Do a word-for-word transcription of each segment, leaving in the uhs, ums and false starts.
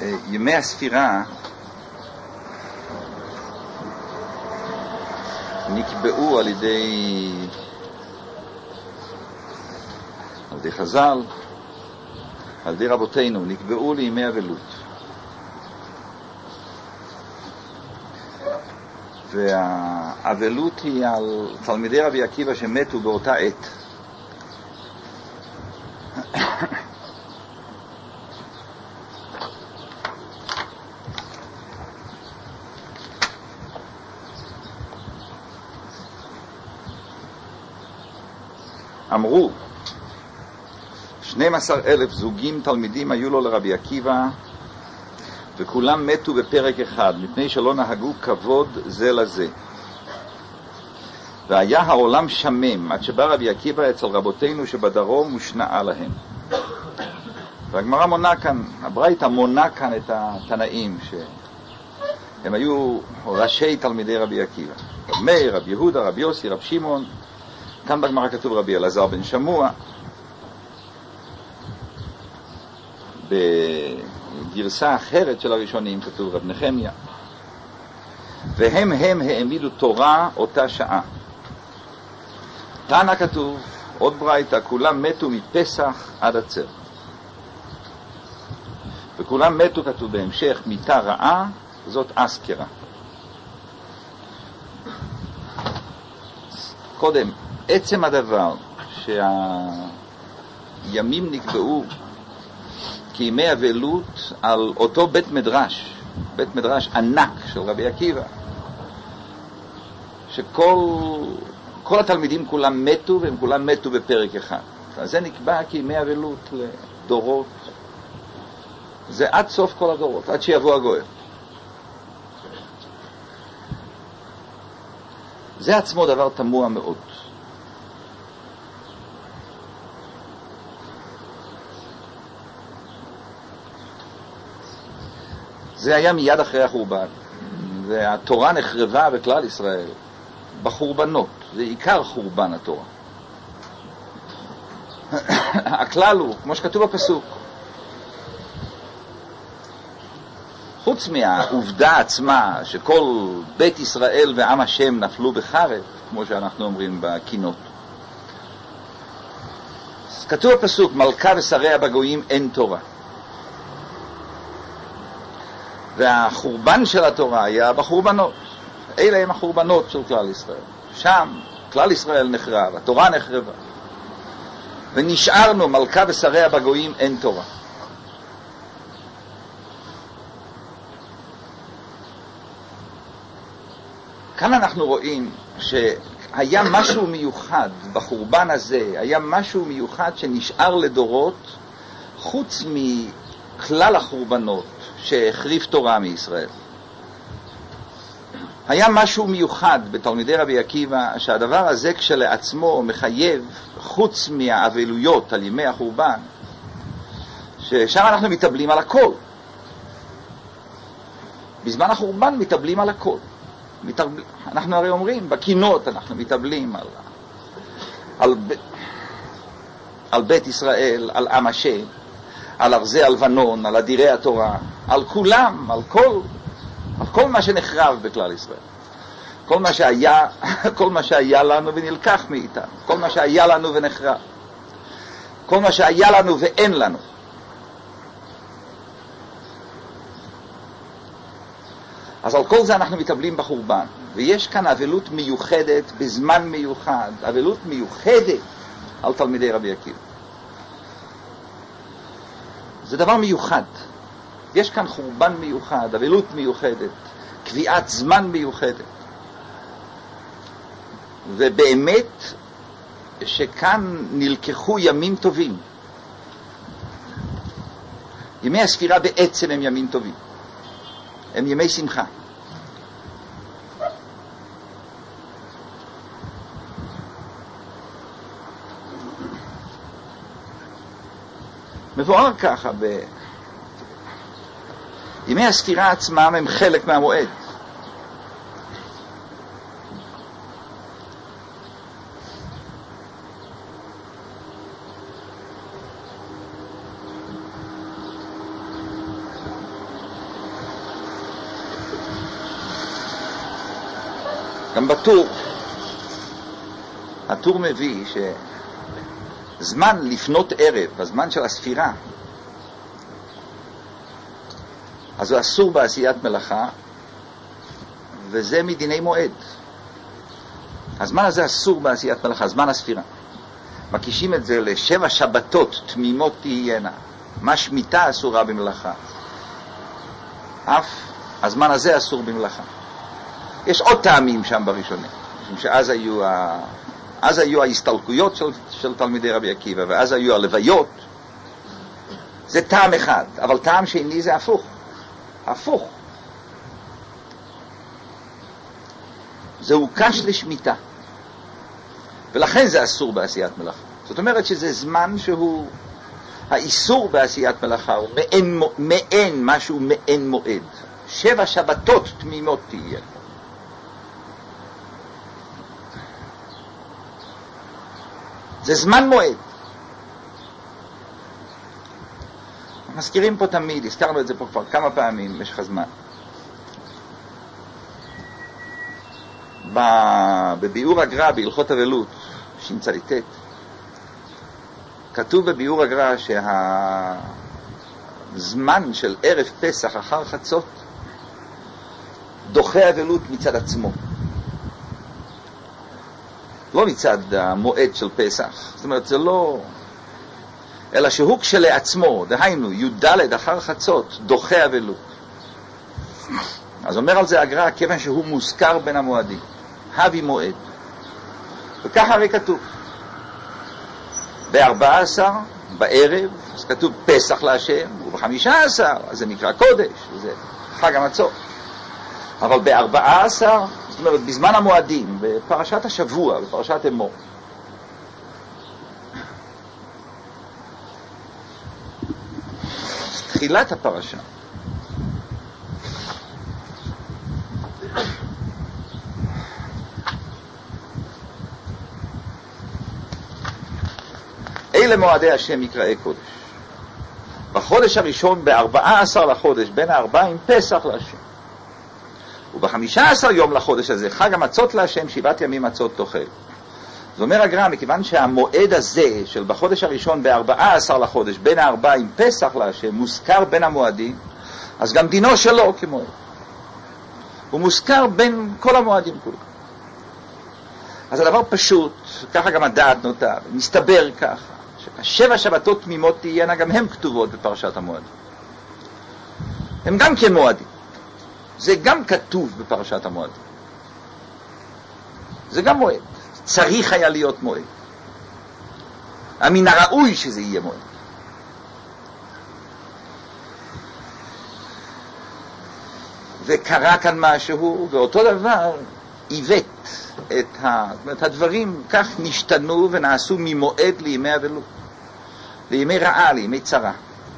ימי הספירה נקבעו על ידי על ידי חז"ל, על ידי רבותינו, נקבעו לימי אבלות. והאבלות היא על תלמידי רבי עקיבא שמתו באותה עת. אמרו, שנים עשר אלף זוגים תלמידים היו לו לרבי עקיבא, וכולם מתו בפרק אחד, מפני שלא נהגו כבוד זה לזה. והיה העולם שמם, עד שבא רבי עקיבא אצל רבותינו שבדרום ושנעה להם. והגמרא מונה כאן, הברייתא מונה כאן את התנאים, שהם היו ראשי תלמידי רבי עקיבא. רב מאיר, רב יהודה, רב יוסי, רב שמעון. כאן בגמרא כתוב רבי אלעזר בן שמוע. בגרסה אחרת של הראשונים כתוב רב נחמיה. והם הם העמידו תורה אותה שעה. תנא כתוב, עוד ברייתא, כולם מתו מפסח עד עצר. וכולם מתו, כתוב בהמשך, מיתה רעה, זאת אסקרה. קודם, עצם הדבר שהימים נקבעו כימי אבלות על אותו בית מדרש, בית מדרש ענק של רבי עקיבא, שכל כל התלמידים כולם מתו, והם כולם מתו בפרק אחד. אז זה נקבע כימי אבלות לדורות. זה עד סוף כל הדורות, עד שיבוא הגואל. זה עצמו דבר תמוה מאוד. זה היה מיד אחרי החורבן, והתורה נחרבה בכלל ישראל בחורבנות. זה עיקר חורבן התורה. הכלל הוא, כמו שכתוב בפסוק, חוץ מהעובדה עצמה שכל בית ישראל ועם השם נפלו בחרב, כמו שאנחנו אומרים בקינות, כתוב בפסוק, מלכה ושריה בגויים אין תורה. והחורבן של התורה היה בחורבנות. אלה הם החורבנות של כלל ישראל. שם כלל ישראל נחרב, התורה נחרבה. ונשארנו מלכה ושריה בגויים אין תורה. כאן אנחנו רואים שהיה משהו מיוחד בחורבן הזה, היה משהו מיוחד שנשאר לדורות, חוץ מכלל החורבנות שהחריב תורה מישראל. היה משהו מיוחד בתלמידי רבי עקיבא, שהדבר הזה כשלעצמו מחייב, חוץ מהאבלויות על ימי החורבן, ששם אנחנו מתאבלים על הכל. בזמן החורבן מתאבלים על הכל. מתאבל... אנחנו הרי אומרים, בקינות אנחנו מתאבלים על, על, ב... על בית ישראל, על עם השם, על ארזי הלבנון, על אדירי התורה, על כולם, על כל, על כל מה שנחרב בכלל ישראל. כל מה שהיה, כל מה שהיה לנו ונלקח מאיתנו, כל מה שהיה לנו ונחרב, כל מה שהיה לנו ואין לנו. אז על כל זה אנחנו מתאבלים בחורבן, ויש כאן אבלות מיוחדת בזמן מיוחד, אבלות מיוחדת על תלמידי רבי עקיבא. זה דבר מיוחד. יש כאן חורבן מיוחד, אבלות מיוחדת, קביעת זמן מיוחדת. ובאמת שכאן נלקחו ימים טובים. ימי הספירה בעצם הם ימים טובים. הם ימי שמחה. מבואר ככה, ב... ימי הספירה עצמם הם חלק מהמועד. גם בטור, הטור מביא שזמן לפנות ערב, בזמן של הספירה, אז הוא אסור בעשיית מלאכה, וזה מדיני מועד. הזמן הזה אסור בעשיית מלאכה, זמן הספירה. מקישים את זה לשבע שבתות תמימות תהיינה. מה שמיטה אסורה במלאכה. אף הזמן הזה אסור במלאכה. יש עוד טעמים שם בראשונים, משום שאז היו, ה... אז היו ההסתלקויות של, של תלמידי רבי עקיבא, ואז היו הלוויות. זה טעם אחד, אבל טעם שני זה הפוך. הפוך. זה הוקש לשמיטה. ולכן זה אסור בעשיית מלאכה. זאת אומרת שזה זמן שהוא, האיסור בעשיית מלאכה הוא מעין, מעין משהו מעין מועד. שבע שבתות תמימות תהיה. זה זמן מועד. מזכירים פה תמיד, הזכרנו את זה פה כבר כמה פעמים במשך הזמן. בביאור הגר"א בהלכות אבלות, ש"צ, כתוב בביאור הגר"א שהזמן של ערב פסח אחר חצות דוחה אבלות מצד עצמו, לא מצד המועד של פסח. זאת אומרת, זה לא, אלא שהוא כשלעצמו, דהיינו י"ד אחר חצות, דוחה אבלות. אז אומר על זה הגר"א, כיוון שהוא מוזכר בין המועדים, הבי מועד. וככה הרי כתוב ב-ארבע עשרה בערב, אז כתוב פסח להשם, וב-חמישה עשר אז זה נקרא קודש, זה חג המצות. אבל ב-ארבע עשרה, זאת אומרת בזמן המועדים, בפרשת השבוע, בפרשת אמור, תחילת הפרשה, אלה מועדי השם יקראי קודש. בחודש הראשון, בארבעה עשר לחודש, בין הארבעים פסח להשם. ובחמישה עשר יום לחודש הזה, חג המצות להשם, שבעת ימים מצות תאכל. זאת אומר הגר"א, מכיוון שהמועד הזה, של בחודש הראשון, בארבעה עשר לחודש, בין הארבעים פסח להשם, מוזכר בין המועדים, אז גם דינו שלו כמועד. הוא מוזכר בין כל המועדים כולם. אז הדבר פשוט, ככה גם הדעת נוטה, מסתבר ככה, שבע שבתות תמימות תהיינה, גם הן כתובות בפרשת המועדים. הם גם כן מועדים. זה גם כתוב בפרשת המועדים. זה גם מועד. צריך היה להיות מועד. מן הראוי שזה יהיה מועד. וקרה כאן משהו, ואותו דבר עיוות את ה... את הדברים, כך נשתנו ונעשו ממועד לימי אבלות, לימי רעה, לימי צרה.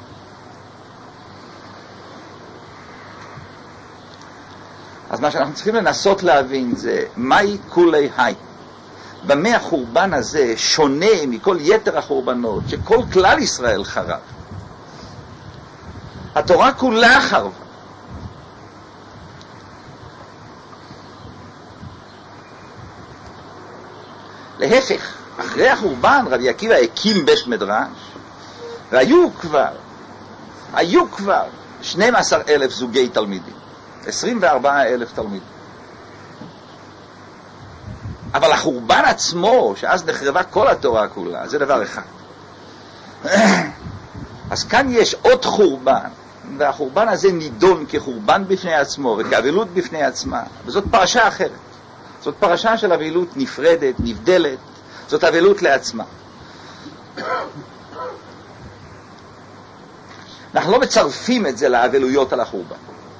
אז מה שאנחנו צריכים לנסות להבין זה מהי כולי היי. במה החורבן הזה שונה מכל יתר החורבנות שכל כלל ישראל חרב. התורה כולה חרבה. להפך, אחרי החורבן רבי עקיבא הקים בית מדרש, והיו כבר, היו כבר שנים עשר אלף זוגי תלמידים, עשרים וארבעה אלף תלמידים. אבל החורבן עצמו, שאז נחרבה כל התורה כולה, זה דבר אחד. אז כאן יש עוד חורבן, והחורבן הזה נידון כחורבן בפני עצמו וכאבלות בפני עצמה, וזאת פרשה אחרת. זאת פרשה של אבלות נפרדת, נבדלת, זאת אבלות לעצמה. אנחנו לא מצרפים את זה לאבלויות על החורבן.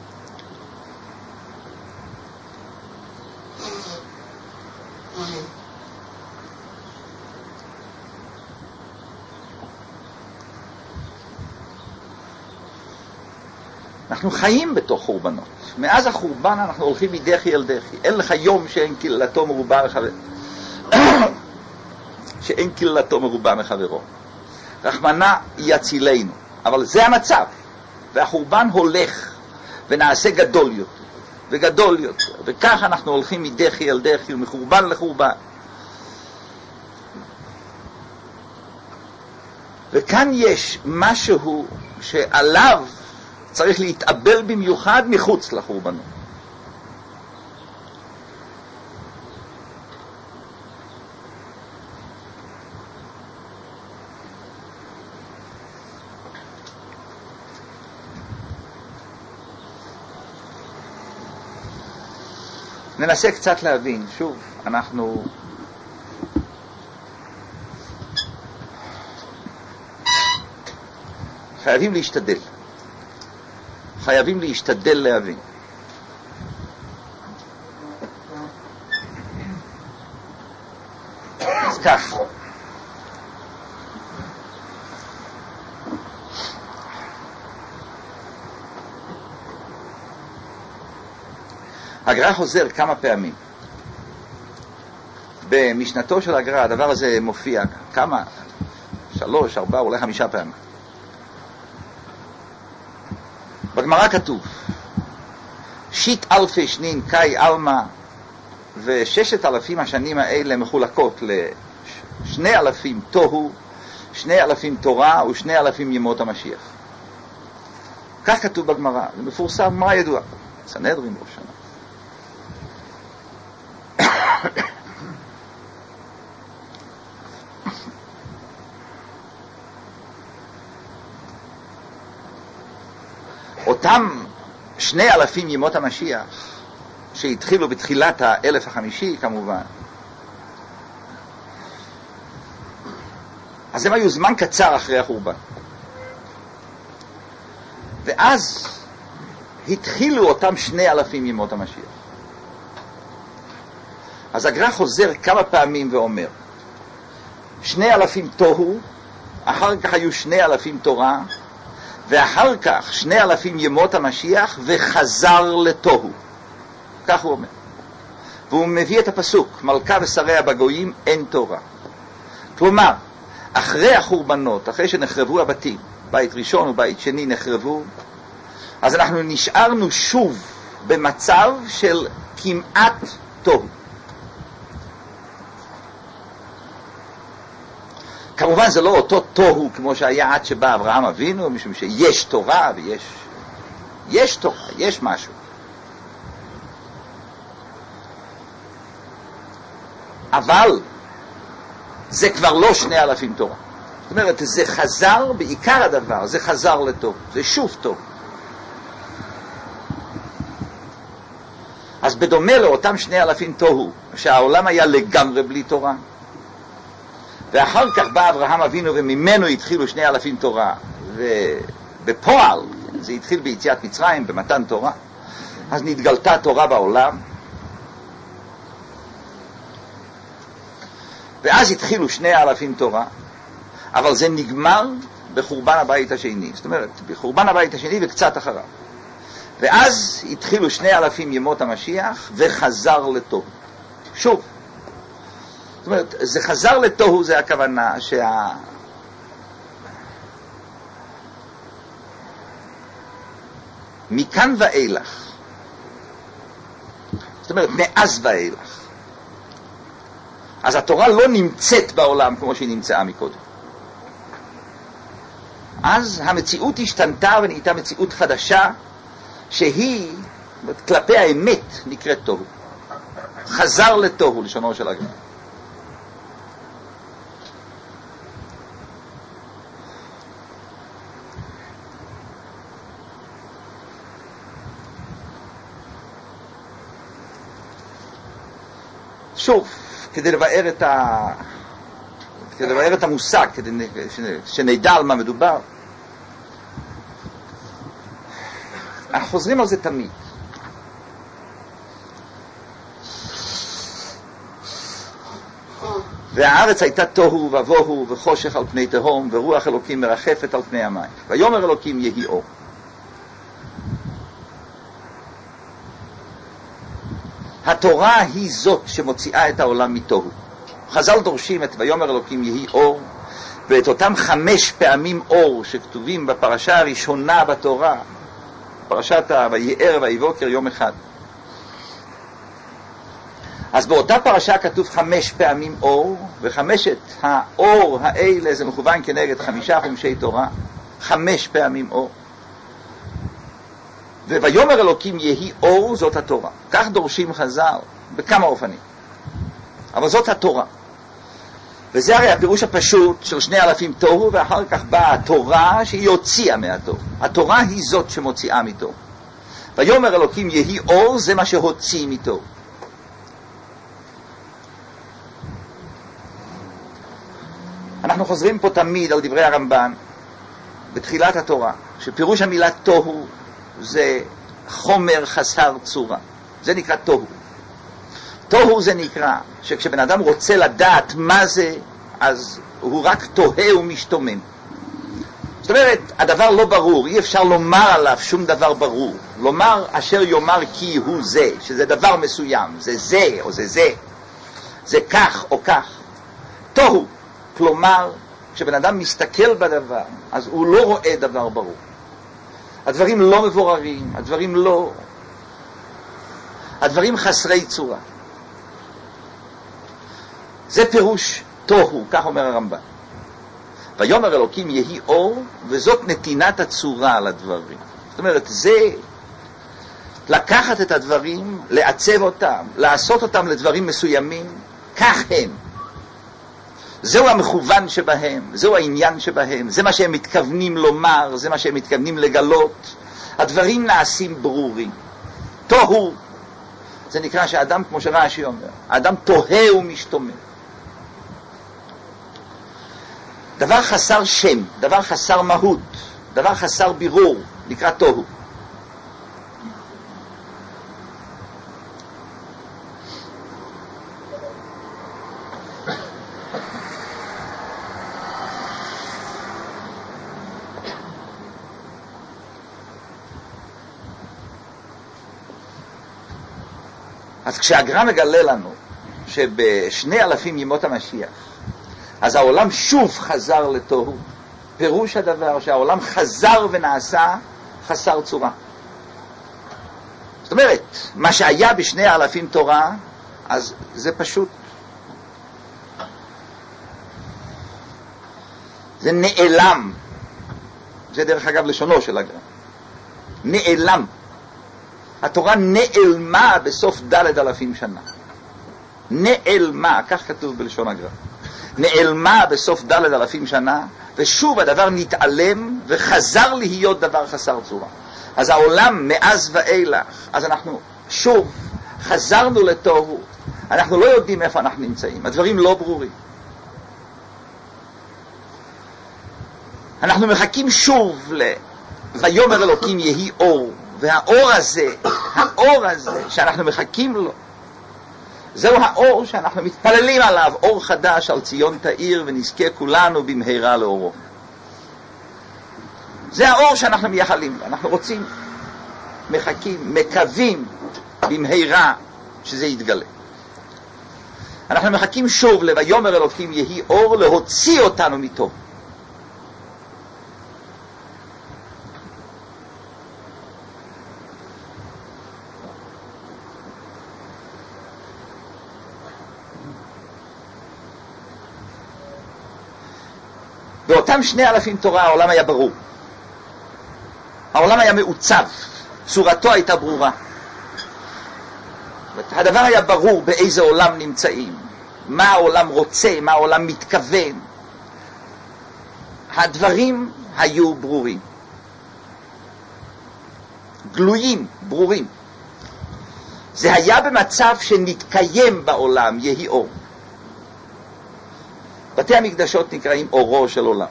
אנחנו חיים בתוך חורבנות. מאז החורבן אנחנו הולכים מדחי אל דחי. אין לך יום שאין קללתו מרובה מחברו. שאין קללתו מרובה מחברו. רחמנא יצילנו. אבל זה המצב. והחורבן הולך ונעשה גדול יותר. וגדול יותר, וכך אנחנו הולכים מדחי אל דחי ומחורבן לחורבן. וכאן יש משהו שעליו צריך להתאבל במיוחד מחוץ לחורבנות. ננסה קצת להבין, שוב, אנחנו חייבים להשתדל. חייבים להשתדל להבין. אז כך. הגר"א חוזר כמה פעמים. במשנתו של הגר"א הדבר הזה מופיע כמה, שלוש, ארבע, אולי חמישה פעמים. בגמרא כתוב שיט אלפי שנין קאי אלמה, וששת אלפים השנים האלה מחולקות לשני אלפים תוהו, שני אלפים תורה ושני אלפים ימות המשיח. כך כתוב בגמרא, זה מפורסם, מה ידוע? סנהדרין ראש שנה. אותם שני אלפים ימות המשיח שהתחילו בתחילת האלף החמישי כמובן, אז הם היו זמן קצר אחרי החורבן, ואז התחילו אותם שני אלפים ימות המשיח. אז הגר"א חוזר כמה פעמים ואומר שני אלפים תוהו, אחר כך היו שני אלפים תורה, ואחר כך שני אלפים ימות המשיח וחזר לתוהו. כך הוא אומר. והוא מביא את הפסוק, מלכה ושריה בגויים אין תורה. כלומר, אחרי החורבנות, אחרי שנחרבו הבתים, בית ראשון ובית שני נחרבו, אז אנחנו נשארנו שוב במצב של כמעט תוהו. כמובן זה לא אותו תוהו כמו שהיה עד שבא אברהם אבינו, משום שיש תורה ויש יש תורה, יש משהו. אבל זה כבר לא שני אלפים תורה. זאת אומרת, זה חזר, בעיקר הדבר, זה חזר לתוהו, זה שוב תוהו. אז בדומה לאותם שני אלפים תוהו, שהעולם היה לגמרי בלי תורה, ואחר כך בא אברהם אבינו וממנו התחילו שני אלפים תורה, ובפועל זה התחיל ביציאת מצרים, במתן תורה, אז נתגלתה תורה בעולם, ואז התחילו שני אלפים תורה, אבל זה נגמר בחורבן הבית השני, זאת אומרת בחורבן הבית השני וקצת אחריו, ואז התחילו שני אלפים ימות המשיח וחזר לתוהו שוב. זאת אומרת, זה חזר לתוהו, זה הכוונה שה... מכאן ואילך, זאת אומרת, מאז ואילך, אז התורה לא נמצאת בעולם כמו שהיא נמצאה מקודם. אז המציאות השתנתה ונהייתה מציאות חדשה, שהיא, כלפי האמת, נקראת תוהו. חזר לתוהו, לשונו של הגר"א. שוב, כדי לבאר את ה... כדי לבאר את המושג, כדי שנדע על מה מדובר, אנחנו חוזרים על זה תמיד. והארץ הייתה תוהו ובוהו וחושך על פני תהום, ורוח אלוקים מרחפת על פני המים. ויאמר אלוקים יהי אור. התורה היא זאת שמוציאה את העולם מתוהו. חז"ל דורשים את ויאמר אלוקים יהי אור, ואת אותם חמש פעמים אור שכתובים בפרשה הראשונה בתורה, פרשת ויער ויבוקר יום אחד. אז באותה פרשה כתוב חמש פעמים אור, וחמשת האור האלה זה מכוון כנגד חמישה חומשי תורה, חמש פעמים אור. וויאמר אלוקים יהי אור, זאת התורה. כך דורשים חז"ל בכמה אופנים, אבל זאת התורה. וזה הרי הפירוש הפשוט של שני אלפים תוהו, ואחר כך באה התורה שהיא הוציאה מהתוהו. התורה היא זאת שמוציאה מתוהו. ויאמר אלוקים יהי אור, זה מה שהוציא מתוהו. אנחנו חוזרים פה תמיד על דברי הרמב"ן בתחילת התורה, שפירוש המילה תוהו זה חומר חסר צורה. זה נקרא תוהו. תוהו זה נקרא שכשבן אדם רוצה לדעת מה זה, אז הוא רק תוהה ומשתומם. זאת אומרת, הדבר לא ברור, אי אפשר לומר עליו שום דבר ברור. לומר אשר יאמר כי הוא זה, שזה דבר מסוים, זה זה או זה זה, זה כך או כך. תוהו, כלומר, כשבן אדם מסתכל בדבר, אז הוא לא רואה דבר ברור. הדברים לא מבוררים, הדברים לא... הדברים חסרי צורה. זה פירוש תוהו, כך אומר הרמב"ן. ויאמר אלוקים יהי אור, וזאת נתינת הצורה לדברים. זאת אומרת, זה לקחת את הדברים, לעצב אותם, לעשות אותם לדברים מסוימים, כך הם. זהו המכוון שבהם, זהו העניין שבהם, זה מה שהם מתכוונים לומר, זה מה שהם מתכוונים לגלות. הדברים נעשים ברורים. תוהו, זה נקרא שהאדם, כמו שרש"י אומר, האדם תוהה ומשתומם. דבר חסר שם, דבר חסר מהות, דבר חסר בירור, נקרא תוהו. אז כשהגר"א מגלה לנו שבשני אלפים ימות המשיח, אז העולם שוב חזר לתוהו, פירוש הדבר שהעולם חזר ונעשה חסר צורה. זאת אומרת, מה שהיה בשני אלפים תורה, אז זה פשוט, זה נעלם. זה דרך אגב לשונו של הגר"א, נעלם. התורה נעלמה בסוף ד' אלפים שנה. נעלמה, כך כתוב בלשון הגר"א. נעלמה בסוף ד' אלפים שנה, ושוב הדבר נתעלם וחזר להיות דבר חסר צורה. אז העולם מאז ואילך, אז אנחנו שוב חזרנו לתוהו. אנחנו לא יודעים איפה אנחנו נמצאים, הדברים לא ברורים. אנחנו מחכים שוב ל... ויאמר אלוקים יהי אור, והאור הזה, האור הזה שאנחנו מחכים לו, זהו האור שאנחנו מתפללים עליו, אור חדש על ציון תאיר, ונזכה כולנו במהרה לאורו. זה האור שאנחנו מייחלים, אנחנו רוצים, מחכים, מקווים במהרה שזה יתגלה. אנחנו מחכים שוב לויאמר אלוקים יהי אור, להוציא אותנו מתוהו. באותם שני אלפים תורה העולם היה ברור. העולם היה מעוצב, צורתו הייתה ברורה. הדבר היה ברור באיזה עולם נמצאים, מה העולם רוצה, מה העולם מתכוון. הדברים היו ברורים. גלויים, ברורים. זה היה במצב שנתקיים בעולם יהי אור. בתי המקדשות נקראים אורו של עולם.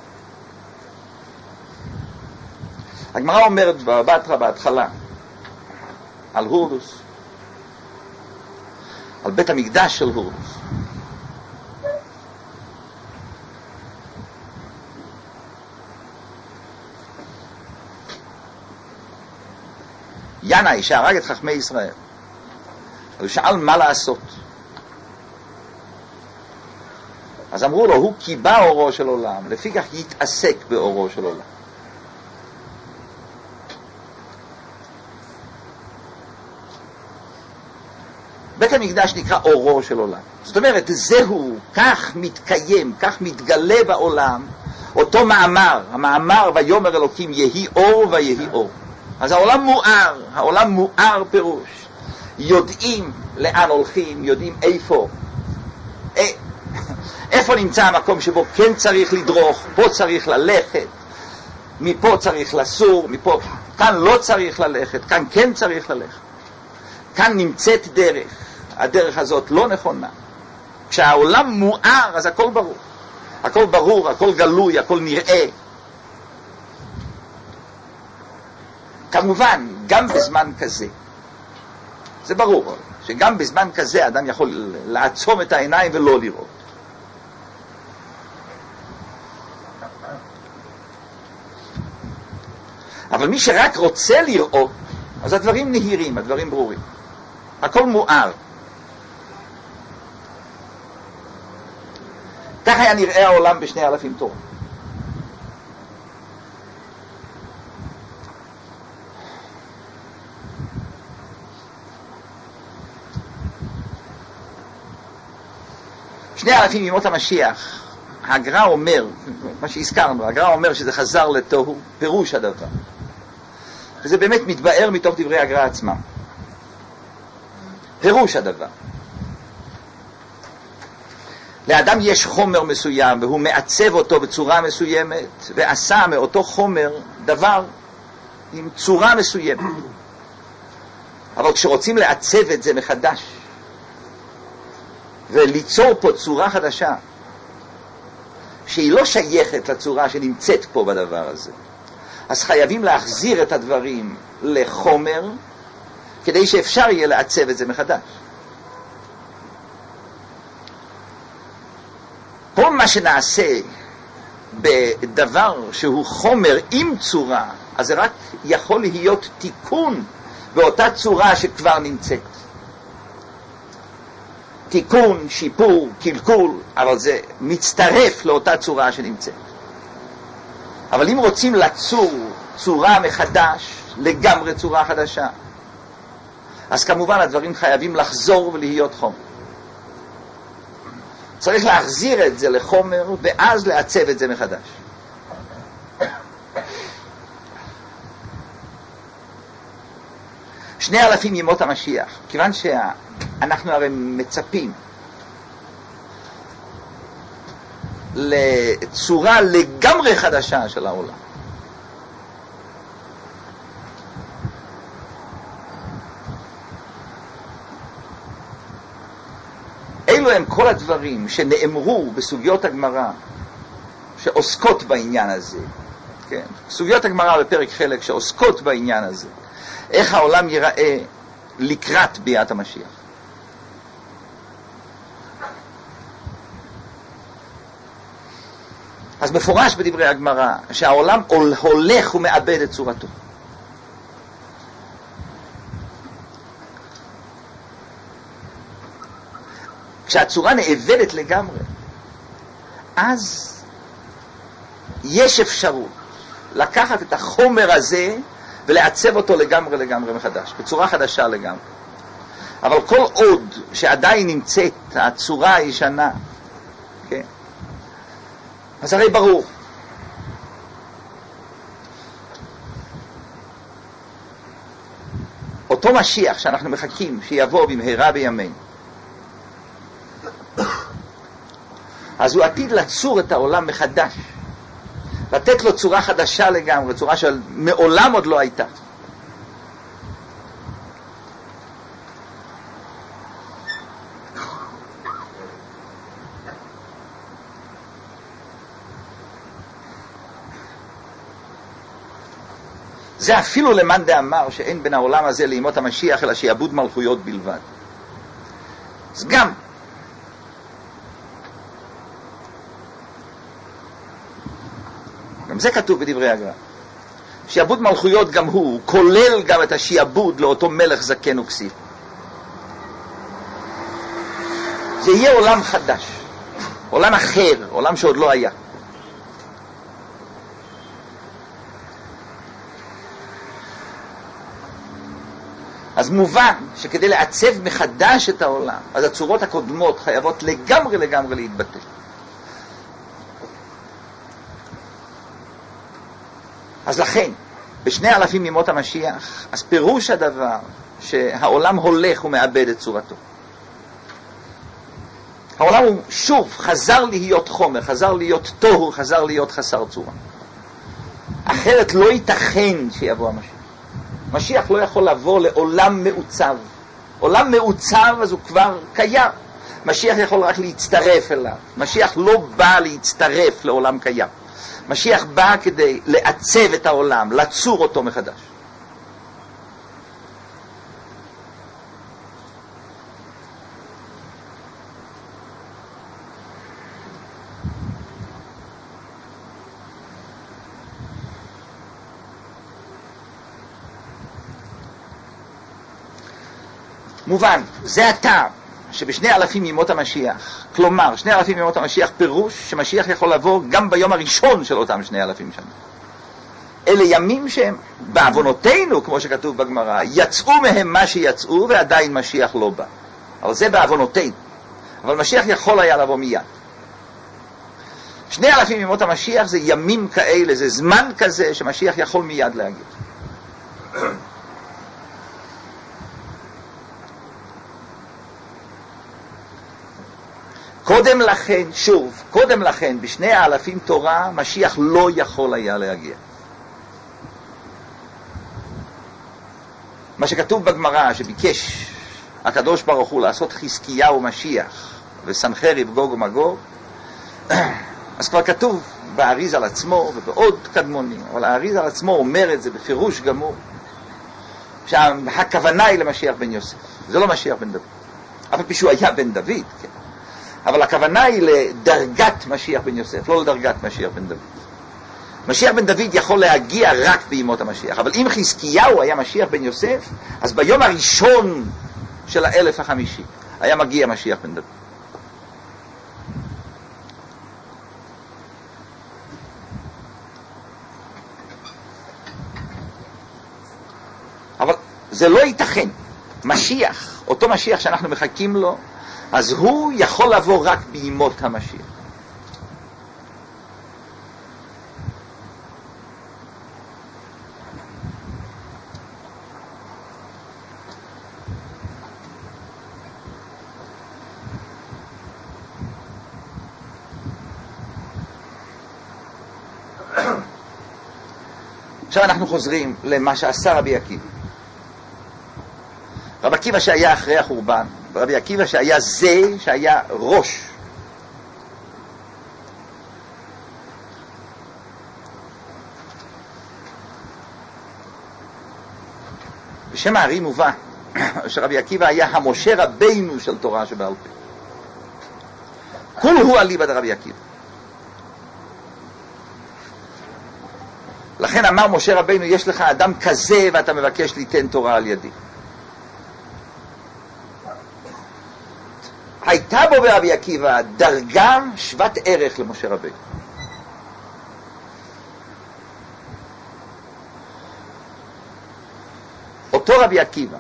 הגמרא אומרת בבתרא בהתחלה על הורדוס, על בית המקדש של הורדוס. ינאי שהרג את חכמי ישראל, הוא שאל מה לעשות. אז אמרו לו, הוא קיבה אורו של עולם, לפי כך יתעסק באורו של עולם. בית המקדש נקרא אורו של עולם. זאת אומרת, זהו, כך מתקיים, כך מתגלה בעולם, אותו מאמר, המאמר ויאמר אלוקים יהי אור ויהי אור. אז העולם מואר, העולם מואר פירוש. יודעים לאן הולכים, יודעים איפה. אה, איפה נמצא המקום שבו כן צריך לדרוך, פה צריך ללכת, מפה צריך לסור, מפה, כאן לא צריך ללכת, כאן כן צריך ללכת. כאן נמצאת דרך, הדרך הזאת לא נכונה. כשהעולם מואר, אז הכל ברור. הכל ברור, הכל גלוי, הכל נראה. כמובן, גם בזמן כזה, זה ברור, שגם בזמן כזה אדם יכול לעצום את העיניים ולא לראות. אבל מי שרק רוצה לראות, אז הדברים נהירים, הדברים ברורים. הכל מואר. כך היה נראה העולם בשני אלפים תורה. שני אלפים ימות המשיח, הגר"א אומר, מה שהזכרנו, הגר"א אומר שזה חזר לתוהו, פירוש הדבר. וזה באמת מתבאר מתוך דברי הגר"א עצמם. פירוש הדבר. לאדם יש חומר מסוים והוא מעצב אותו בצורה מסוימת ועשה מאותו חומר דבר עם צורה מסוימת. אבל כשרוצים לעצב את זה מחדש וליצור פה צורה חדשה שהיא לא שייכת לצורה שנמצאת פה בדבר הזה, אז חייבים להחזיר את הדברים לחומר כדי שאפשר יהיה לעצב את זה מחדש. כל מה שנעשה בדבר שהוא חומר עם צורה, אז זה רק יכול להיות תיקון באותה צורה שכבר נמצאת. תיקון, שיפור, קלקול, אבל זה מצטרף לאותה צורה שנמצאת. אבל אם רוצים לצור צורה מחדש, לגמרי צורה חדשה, אז כמובן הדברים חייבים לחזור ולהיות חומר. צריך להחזיר את זה לחומר ואז לעצב את זה מחדש. שני אלפים ימות המשיח, כיוון שאנחנו הרי מצפים לצורה לגמרי חדשה של העולם. אלו הם כל הדברים שנאמרו בסוגיות הגמרא שעוסקות בעניין הזה. כן? סוגיות הגמרא בפרק חלק שעוסקות בעניין הזה. איך העולם ייראה לקראת ביאת המשיח. אז מפורש בדברי הגמרא שהעולם הולך ומאבד את צורתו. כשהצורה נאבדת לגמרי, אז יש אפשרות לקחת את החומר הזה ולעצב אותו לגמרי לגמרי מחדש, בצורה חדשה לגמרי. אבל כל עוד שעדיין נמצאת הצורה הישנה, כן? אז הרי ברור. אותו משיח שאנחנו מחכים שיבוא במהרה בימינו, אז הוא עתיד לצור את העולם מחדש, לתת לו צורה חדשה לגמרי, צורה של מעולם עוד לא הייתה. זה אפילו למאן דאמר שאין בין העולם הזה לימות המשיח אלא שיעבוד מלכויות בלבד. אז גם גם זה כתוב בדברי הגר"א. שיעבוד מלכויות גם הוא, כולל גם את השיעבוד לאותו מלך זקן וכסיל. זה יהיה עולם חדש, עולם אחר, עולם שעוד לא היה. אז אז מובן שכדי לעצב מחדש את העולם, אז הצורות הקודמות חייבות לגמרי לגמרי להתבטל. אז לכן, בשני אלפים ימות המשיח, אז פירוש הדבר שהעולם הולך ומאבד את צורתו. העולם הוא שוב חזר להיות חומר, חזר להיות תוהו, חזר להיות חסר צורה. אחרת לא ייתכן שיבוא המשיח. משיח לא יכול לבוא לעולם מעוצב. עולם מעוצב אז הוא כבר קיים. משיח יכול רק להצטרף אליו. משיח לא בא להצטרף לעולם קיים. משיח בא כדי לעצב את העולם, לצור אותו מחדש. מובן, זה הטעם שבשני אלפים ימות המשיח, כלומר, שני אלפים ימות המשיח פירוש שמשיח יכול לבוא גם ביום הראשון של אותם שני אלפים שנה. אלה ימים שהם בעוונותינו, כמו שכתוב בגמרא, יצאו מהם מה שיצאו ועדיין משיח לא בא. אבל זה בעוונותינו. אבל משיח יכול היה לבוא מיד. שני אלפים ימות המשיח זה ימים כאלה, זה זמן כזה שמשיח יכול מיד להגיע. קודם לכן, שוב, קודם לכן, בשני האלפים תורה, משיח לא יכול היה להגיע. מה שכתוב בגמרא, שביקש הקדוש ברוך הוא לעשות חזקיהו משיח, וסנחריב גוג ומגוג, אז כבר כתוב באריז על עצמו, ובעוד קדמונים, אבל האריז על עצמו אומר את זה בפירוש גמור, שהכוונה היא למשיח בן יוסף. זה לא משיח בן דוד. אבל פשוט היה בן דוד, כן. אבל הכוונה היא לדרגת משיח בן יוסף, לא לדרגת משיח בן דוד. משיח בן דוד יכול להגיע רק בימות המשיח, אבל אם חזקיהו היה משיח בן יוסף, אז ביום הראשון של האלף החמישי היה מגיע משיח בן דוד. אבל זה לא ייתכן. משיח, אותו משיח שאנחנו מחכים לו, אז הוא יכול לבוא רק בימות המשיח. עכשיו אנחנו חוזרים למה שעשה רבי עקיבא. רבי עקיבא שהיה אחרי החורבן, רבי עקיבא שהיה זה שהיה ראש. בשם הארי מובא שרבי עקיבא היה המשה רבינו של תורה שבעל פה. כול הוא אליבא דרבי עקיבא. לכן אמר משה רבינו, יש לך אדם כזה ואתה מבקש ליתן תורה על ידי. הייתה בו ברבי עקיבא דרגה שוות ערך למשה רבינו. אותו רבי עקיבא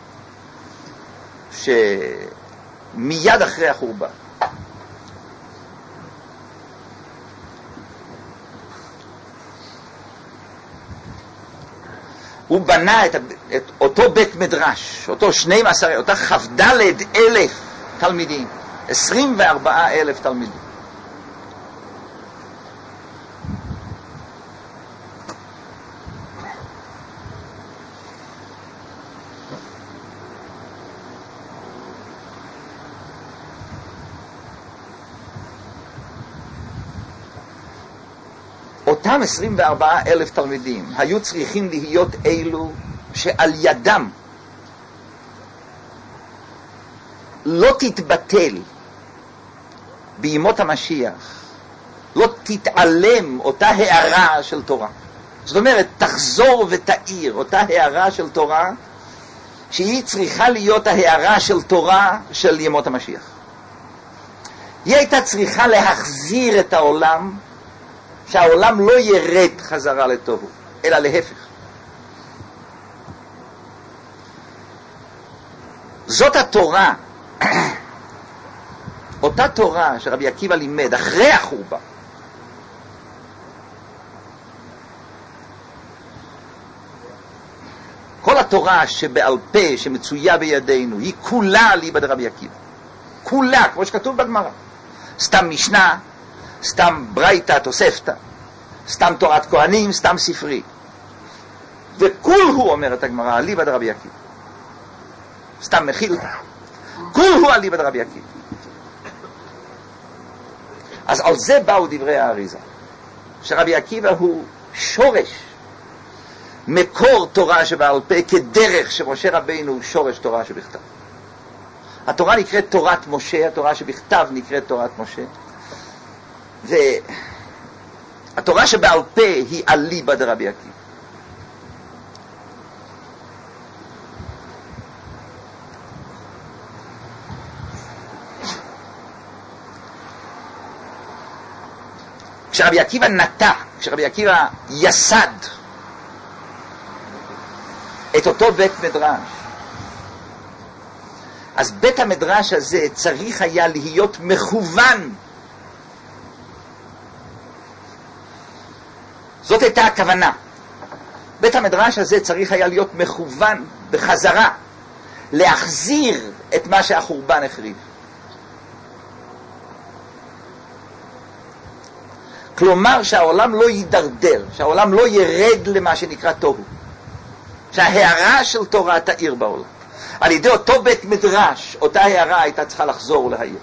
שמיד אחרי החורבן הוא בנה את, את אותו בית מדרש, אותו שנים עשר, אותה חבדלת אלף תלמידים, עשרים וארבעה אלף תלמידים. אותם עשרים וארבעה אלף תלמידים היו צריכים להיות אלו שעל ידם לא תתבטל בימות המשיח, לא תתעלם אותה הערה של תורה. זאת אומרת, תחזור ותאיר אותה הערה של תורה שהיא צריכה להיות ההערה של תורה של ימות המשיח. היא הייתה צריכה להחזיר את העולם, שהעולם לא ירד חזרה לתוהו, אלא להפך. זאת התורה, אותה תורה שרבי עקיבא לימד אחרי החורבן. כל התורה שבעל פה, שמצויה בידינו, היא כולה אליבא דרבי עקיבא. כולה, כמו שכתוב בגמרא. סתם משנה, סתם ברייתא, תוספתא, סתם תורת כהנים, סתם ספרי. וכול הוא, אומרת הגמרא, אליבא דרבי עקיבא. סתם מחילתא. כול הוא אליבא דרבי עקיבא. אז על זה באו דברי האריזה, שרבי עקיבא הוא שורש, מקור תורה שבעל פה, כדרך שמשה רבינו הוא שורש תורה שבכתב. התורה נקראת תורת משה, התורה שבכתב נקראת תורת משה, והתורה שבעל פה היא אליבא דרבי עקיבא. כשרבי עקיבא נטע, כשרבי עקיבא יסד את אותו בית מדרש, אז בית המדרש הזה צריך היה להיות מכוון. זאת הייתה הכוונה. בית המדרש הזה צריך היה להיות מכוון בחזרה, להחזיר את מה שהחורבן החריב. כלומר שהעולם לא יידרדר, שהעולם לא ירד למה שנקרא תוהו, שההערה של תורה תאיר בעולם. על ידי אותו בית מדרש, אותה הערה הייתה צריכה לחזור ולהעיר.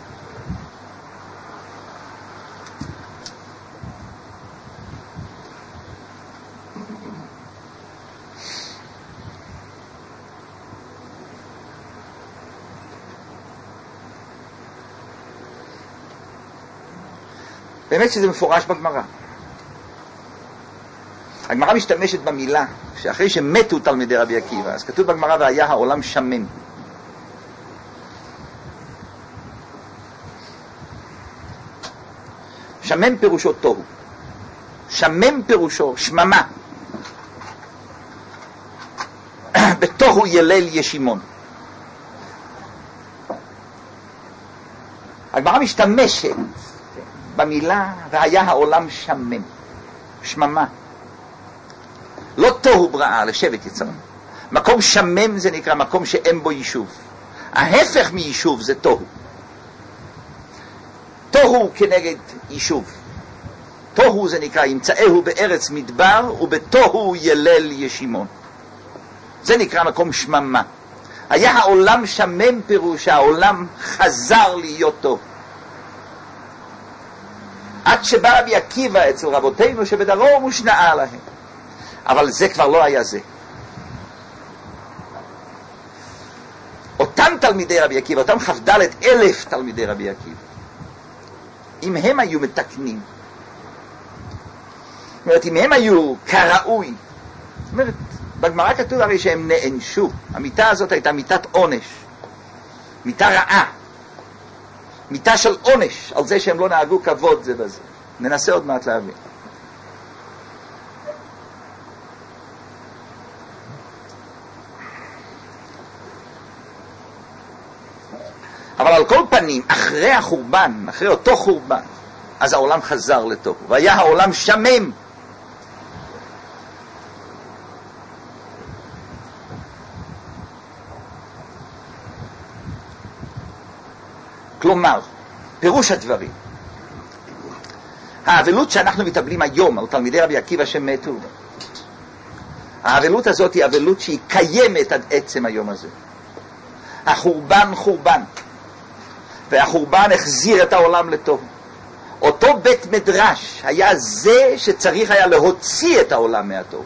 באמת שזה מפורש בגמרא. הגמרא משתמשת במילה שאחרי שמתו תלמידי רבי עקיבא, אז כתוב בגמרא והיה העולם שמן. שמן פירושו תוהו. שמן פירושו שממה. בתוהו ילל ישימון. הגמרא משתמשת במילה והיה העולם שמן, שממה. לא תוהו בראה, לשבת יצרם. מקום שמם זה נקרא מקום שאין בו יישוב. ההפך מיישוב זה תוהו. תוהו כנגד יישוב. תוהו זה נקרא ימצאהו בארץ מדבר ובתוהו ילל ישימון. זה נקרא מקום שממה. היה העולם שמם פירוש העולם חזר להיות טוב. עד שבא רבי עקיבא אצל רבותינו שבדרום הושנאה להם. אבל זה כבר לא היה זה. אותם תלמידי רבי עקיבא, אותם חבדלת אלף תלמידי רבי עקיבא, אם הם היו מתקנים, זאת אומרת, אם הם היו כראוי, זאת אומרת, בגמרא כתוב הרי שהם נענשו. המיטה הזאת הייתה מיטת עונש, מיטה רעה, מיטה של עונש על זה שהם לא נהגו כבוד זה בזה. ננסה עוד מעט להבין. אבל על כל פנים, אחרי החורבן, אחרי אותו חורבן, אז העולם חזר לתוהו, והיה העולם שמם. כלומר, פירוש הדברים, האבלות שאנחנו מטבלים היום על תלמידי רבי עקיבא שמתו, האבלות הזאת היא אבלות שהיא קיימת עד עצם היום הזה. החורבן חורבן, והחורבן החזיר את העולם לתוהו. אותו בית מדרש היה זה שצריך היה להוציא את העולם מהתוהו.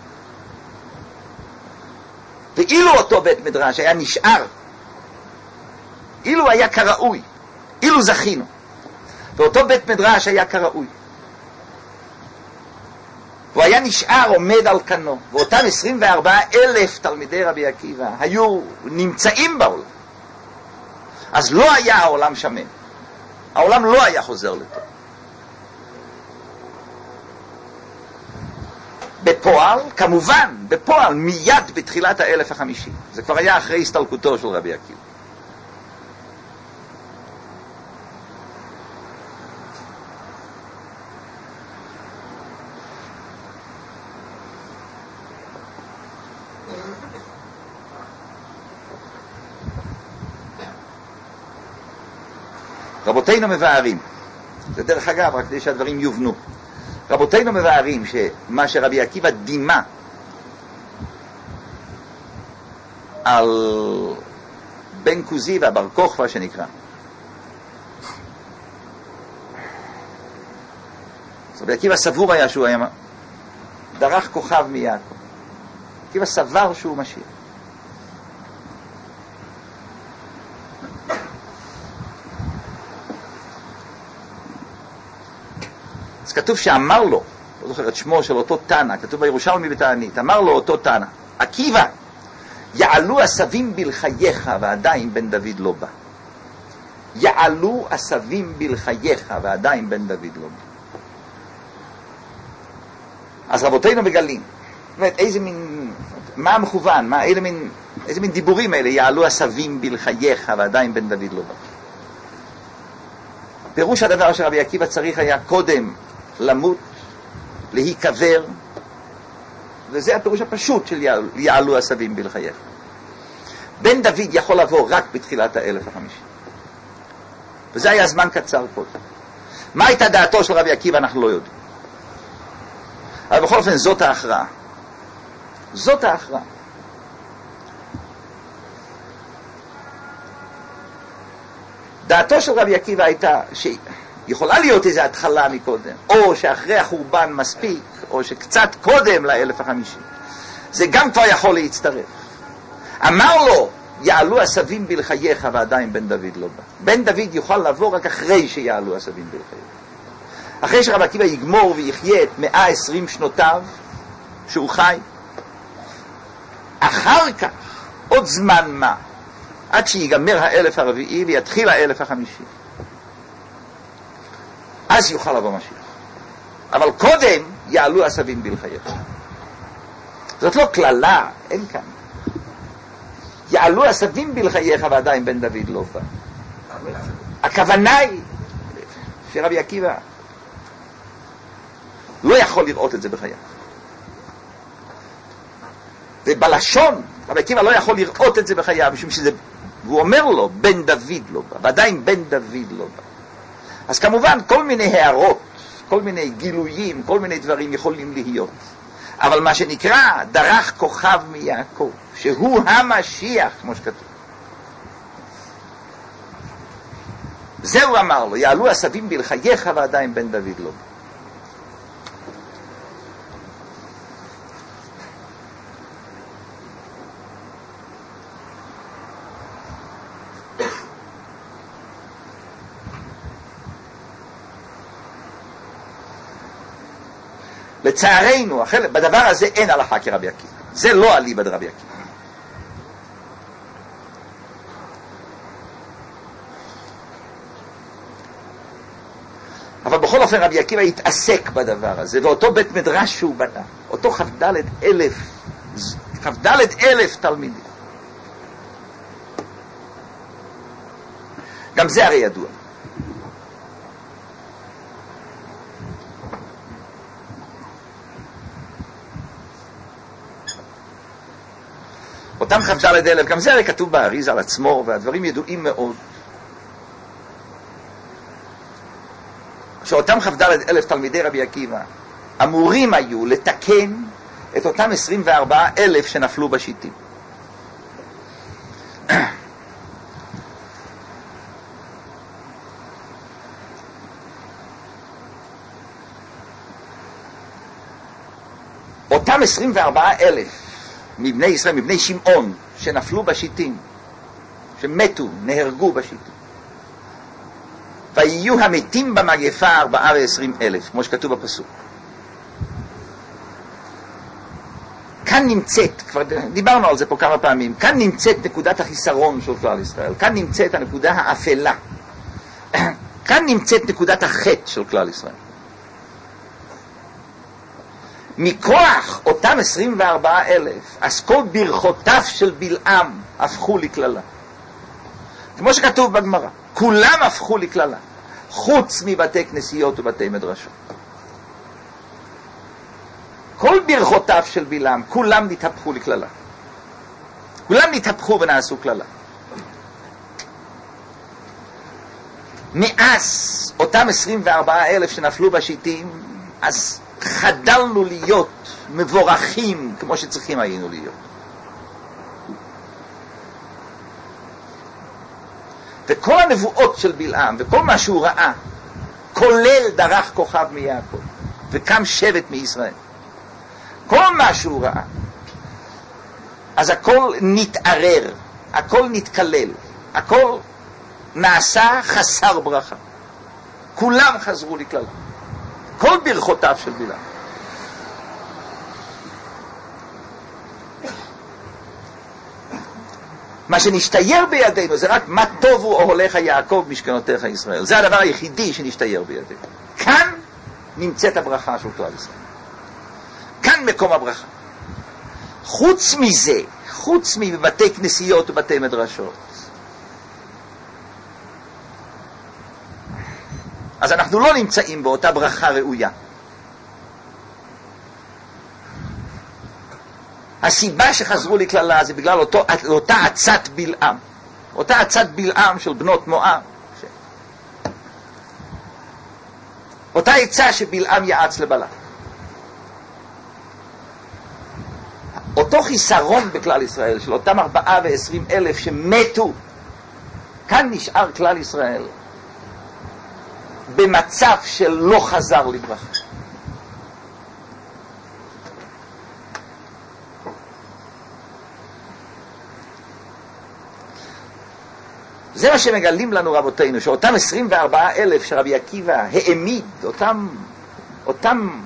ואילו אותו בית מדרש היה נשאר, אילו היה כראוי, אילו זכינו, ואותו בית מדרש היה כראוי, הוא היה נשאר עומד על כנו, ואותם עשרים וארבעה אלף תלמידי רבי עקיבא היו נמצאים בעולם, אז לא היה העולם שמן, העולם לא היה חוזר לטוב. בפועל, כמובן, בפועל, מיד בתחילת האלף החמישי, זה כבר היה אחרי הסתלקותו של רבי עקיבא, רבותינו מבארים, זה דרך אגב, רק כדי שהדברים יובנו, רבותינו מבארים שמה שרבי עקיבא דימה על בן כוזי והבר כוכבא שנקרא, רבי עקיבא סבור היה שהוא היה דרך כוכב מיעקב. עקיבא סבר שהוא משיח. אז כתוב שאמר לו, לא זוכר את שמו של אותו תנא, כתוב בירושלמי בתענית, אמר לו אותו תנא, עקיבא, יעלו עשבים בלחייך ועדיין בן דוד לא בא. יעלו עשבים בלחייך ועדיין בן דוד לא בא. אז רבותינו מגלים, באמת, איזה מין, מה המכוון, מה, איזה מין, איזה מין דיבורים האלה, יעלו עשבים בלחייך ועדיין בן דוד לא בא. פירוש הדבר שרבי עקיבא צריך היה קודם למות, להיקבר, וזה הפירוש הפשוט של יעלו, יעלו עשבים בלחייך. בן דוד יכול לבוא רק בתחילת האלף החמישי. וזה היה זמן קצר קודם. מה הייתה דעתו של רבי עקיבא אנחנו לא יודעים. אבל בכל אופן זאת ההכרעה. זאת ההכרעה. דעתו של רבי עקיבא הייתה שיכולה להיות איזו התחלה מקודם, או שאחרי החורבן מספיק, או שקצת קודם לאלף החמישי. זה גם כבר יכול להצטרף. אמר לו, יעלו עשבים בלחייך ועדיין בן דוד לא בא. בן דוד יוכל לבוא רק אחרי שיעלו עשבים בלחייך. אחרי שרבי עקיבא יגמור ויחיה את מאה עשרים שנותיו שהוא חי, אחר כך עוד זמן מה עד שיגמר האלף הרביעי ויתחיל האלף החמישי, אז יוכל לבוא משיח. אבל קודם יעלו עשבים בלחייך. זאת לא כללה, אין כאן. יעלו עשבים בלחייך ועדיין בן דוד לא בא. הכוונה היא שרבי עקיבא לא יכול לראות את זה בחייו. ובלשון, רבי עקיבא לא יכול לראות את זה בחייו, משום שזה, הוא אומר לו, בן דוד לא בא, ועדיין בן דוד לא בא. אז כמובן, כל מיני הערות, כל מיני גילויים, כל מיני דברים יכולים להיות. אבל מה שנקרא, דרך כוכב מיעקב, שהוא המשיח, כמו שכתוב. זהו אמר לו, יעלו עשבים בלחייך ועדיין בן דוד לא בא. לצערנו, בדבר הזה אין הלכה כרבי עקיבא. זה לא אליבא דרבי עקיבא. אבל בכל אופן רבי עקיבא התעסק בדבר הזה, ואותו בית מדרש שהוא בנה, אותו כ"ד אלף, כ"ד אלף תלמידים. גם זה הרי ידוע. אותם כ"ד אלף, גם זה הרי כתוב באריז על עצמו, והדברים ידועים מאוד. שאותם כ"ד אלף תלמידי רבי עקיבא אמורים היו לתקן את אותם עשרים וארבעה אלף שנפלו בשיטים. אותם עשרים וארבעה אלף מבני ישראל, מבני שמעון, שנפלו בשיטים, שמתו, נהרגו בשיטים. ויהיו המתים במגפה ארבעה ועשרים אלף, כמו שכתוב בפסוק. כאן נמצאת, כבר דיברנו על זה פה כמה פעמים, כאן נמצאת נקודת החיסרון של כלל ישראל, כאן נמצאת הנקודה האפלה, כאן נמצאת נקודת החטא של כלל ישראל. מכוח אותם עשרים וארבעה אלף, אז כל ברכותיו של בלעם הפכו לכללה. כמו שכתוב בגמרא, כולם הפכו לכללה, חוץ מבתי כנסיות ובתי מדרשות. כל ברכותיו של בלעם, כולם נתהפכו לכללה. כולם נתהפכו ונעשו כללה. מאז אותם עשרים וארבעה אלף שנפלו בשיטים, אז חדלנו להיות מבורכים כמו שצריכים היינו להיות. וכל הנבואות של בלעם וכל מה שהוא ראה, כולל דרך כוכב מיעקב וקם שבט מישראל, כל מה שהוא ראה, אז הכל נתערר, הכל נתקלל, הכל נעשה חסר ברכה. כולם חזרו לכלל, כל ברכותיו של בלעם. מה שנשתייר בידינו זה רק מה טובו אוהליך יעקב משכנותיך ישראל. זה הדבר היחידי שנשתייר בידינו. כאן נמצאת הברכה של כלל ישראל, כאן מקום הברכה. חוץ מזה, חוץ מבתי כנסיות ובתי מדרשות, אז אנחנו לא נמצאים באותה ברכה ראויה. הסיבה שחזרו לכללה זה בגלל אותו, אותה עצת בלעם, אותה עצת בלעם של בנות מואב, ש... אותה עצה שבלעם יעץ לבלק. אותו חיסרון בכלל ישראל של אותם ארבעה ועשרים אלף שמתו, כאן נשאר כלל ישראל במצב של לא חזר לברכה. זה מה שמגלים לנו רבותינו, שאותם עשרים וארבעה אלף שרבי עקיבא העמיד, אותם, אותם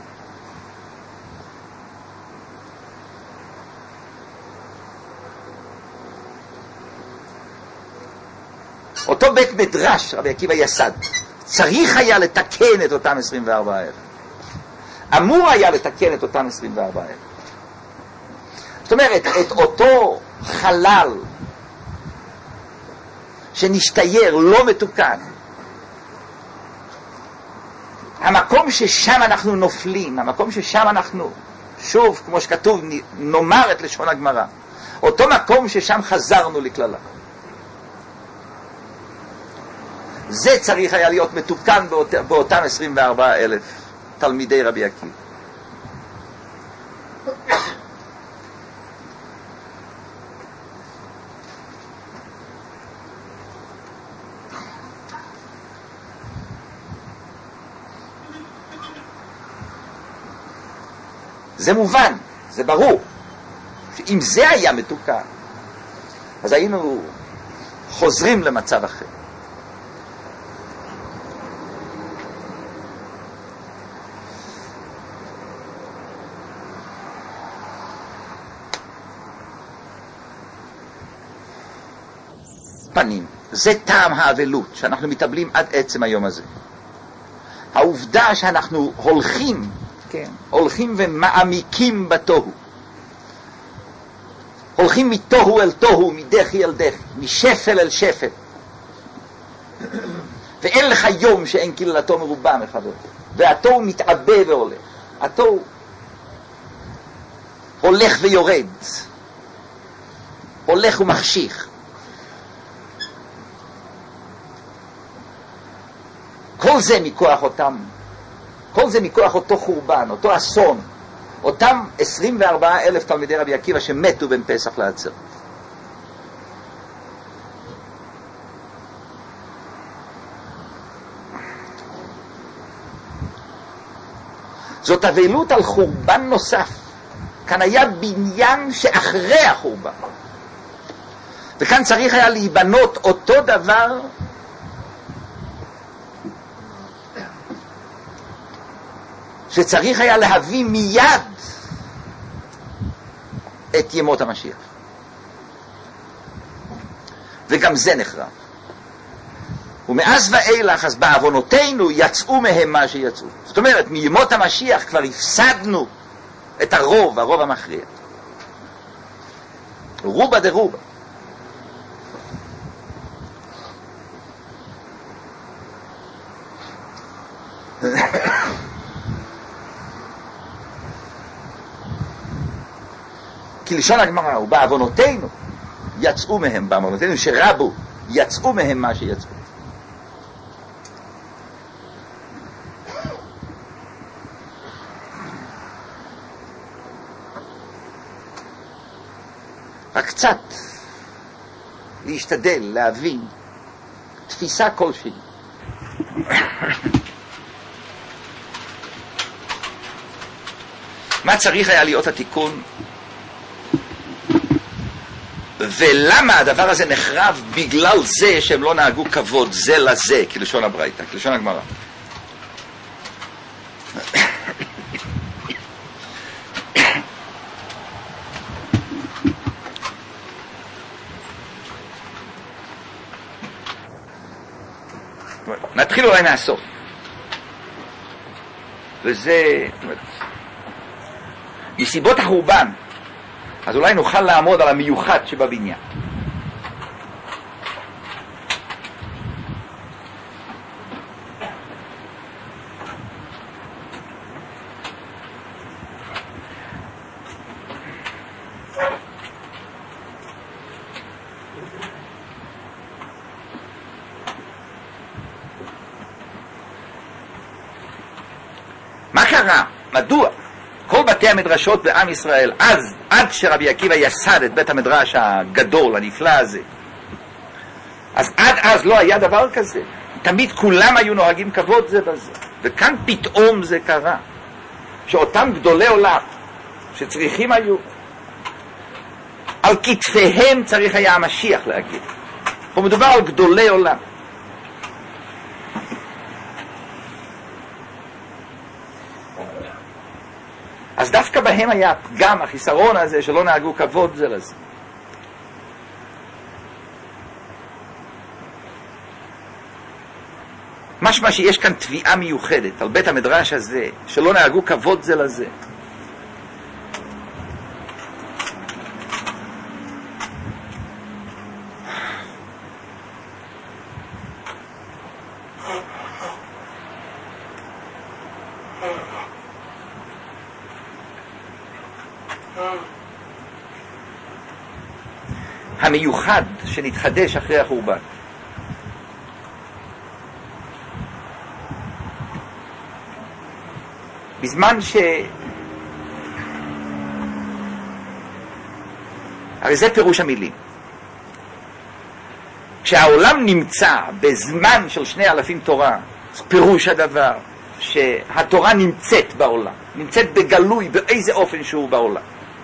אותו בית מדרש רבי עקיבא יסד, צריך היה לתקן את אותם עשרים וארבעה אלף. אמור היה לתקן את אותם עשרים וארבעה אלף. זאת אומרת, את אותו חלל שנשתייר לא מתוקן, המקום ששם אנחנו נופלים, המקום ששם אנחנו, שוב, כמו שכתוב, נאמר את לשון הגמרא, אותו מקום ששם חזרנו לכללה, זה צריך היה להיות מתוקן באות, באותם עשרים וארבעה אלף תלמידי רבי עקיבא. זה מובן, זה ברור, שאם זה היה מתוקן, אז היינו חוזרים למצב אחר. פנים, זה טעם האבלות שאנחנו מתאבלים עד עצם היום הזה. העובדה שאנחנו הולכים, כן, הולכים ומעמיקים בתוהו, הולכים מתוהו אל תוהו, מדחי אל דחי, משפל אל שפל, ואין לך יום שאין קללתו מרובה מחבר, והתוהו מתעבה והולך, התוהו הולך ויורד, הולך ומחשיך. כל זה מכוח אותם, כל זה מכוח אותו חורבן, אותו אסון, אותם עשרים וארבעה אלף תלמידי רבי עקיבא שמתו בין פסח לעצרת. זאת אבלות על חורבן נוסף. כאן היה בניין שאחרי החורבן, וכאן צריך היה להיבנות אותו דבר שצריך היה להביא מיד את ימות המשיח, וגם זה נחרב. ומאז ואילך אז בעוונותינו יצאו מהם מה שיצאו. זאת אומרת, מימות המשיח כבר הפסדנו את הרוב, הרוב המכריע, רובה דרובה. כי לשון הגמרא הוא בעוונותינו יצאו מהם, בעוונותינו שרבו יצאו מהם מה שיצאו. רק קצת להשתדל, להבין תפיסה כלשהי. מה צריך היה להיות התיקון? ולמה הדבר הזה נחרב? בגלל זה שהם לא נהגו כבוד זה לזה, כלשון הברייתא, כלשון הגמרא. נתחיל אולי מהסוף. וזה, מסיבות החורבן, אז אולי נוכל לעמוד על המיוחד שבבניין. מה קרה? מדוע? כל בתי המדרשות בעם ישראל, אז, עד שרבי עקיבא יסד את בית המדרש הגדול, הנפלא הזה, אז עד אז לא היה דבר כזה. תמיד כולם היו נוהגים כבוד זה בזה. וכאן פתאום זה קרה, שאותם גדולי עולם, שצריכים היו, על כתפיהם צריך היה המשיח להגיד. פה מדובר על גדולי עולם. אז דווקא בהם היה גם החיסרון הזה שלא נהגו כבוד זה לזה. משמע שיש כאן תביעה מיוחדת על בית המדרש הזה שלא נהגו כבוד זה לזה. המיוחד שנתחדש אחרי החורבן. בזמן ש... הרי זה פירוש המילים. כשהעולם נמצא בזמן של שני אלפים תורה, פירוש הדבר שהתורה נמצאת בעולם, נמצאת בגלוי באיזה אופן שהוא בעולם.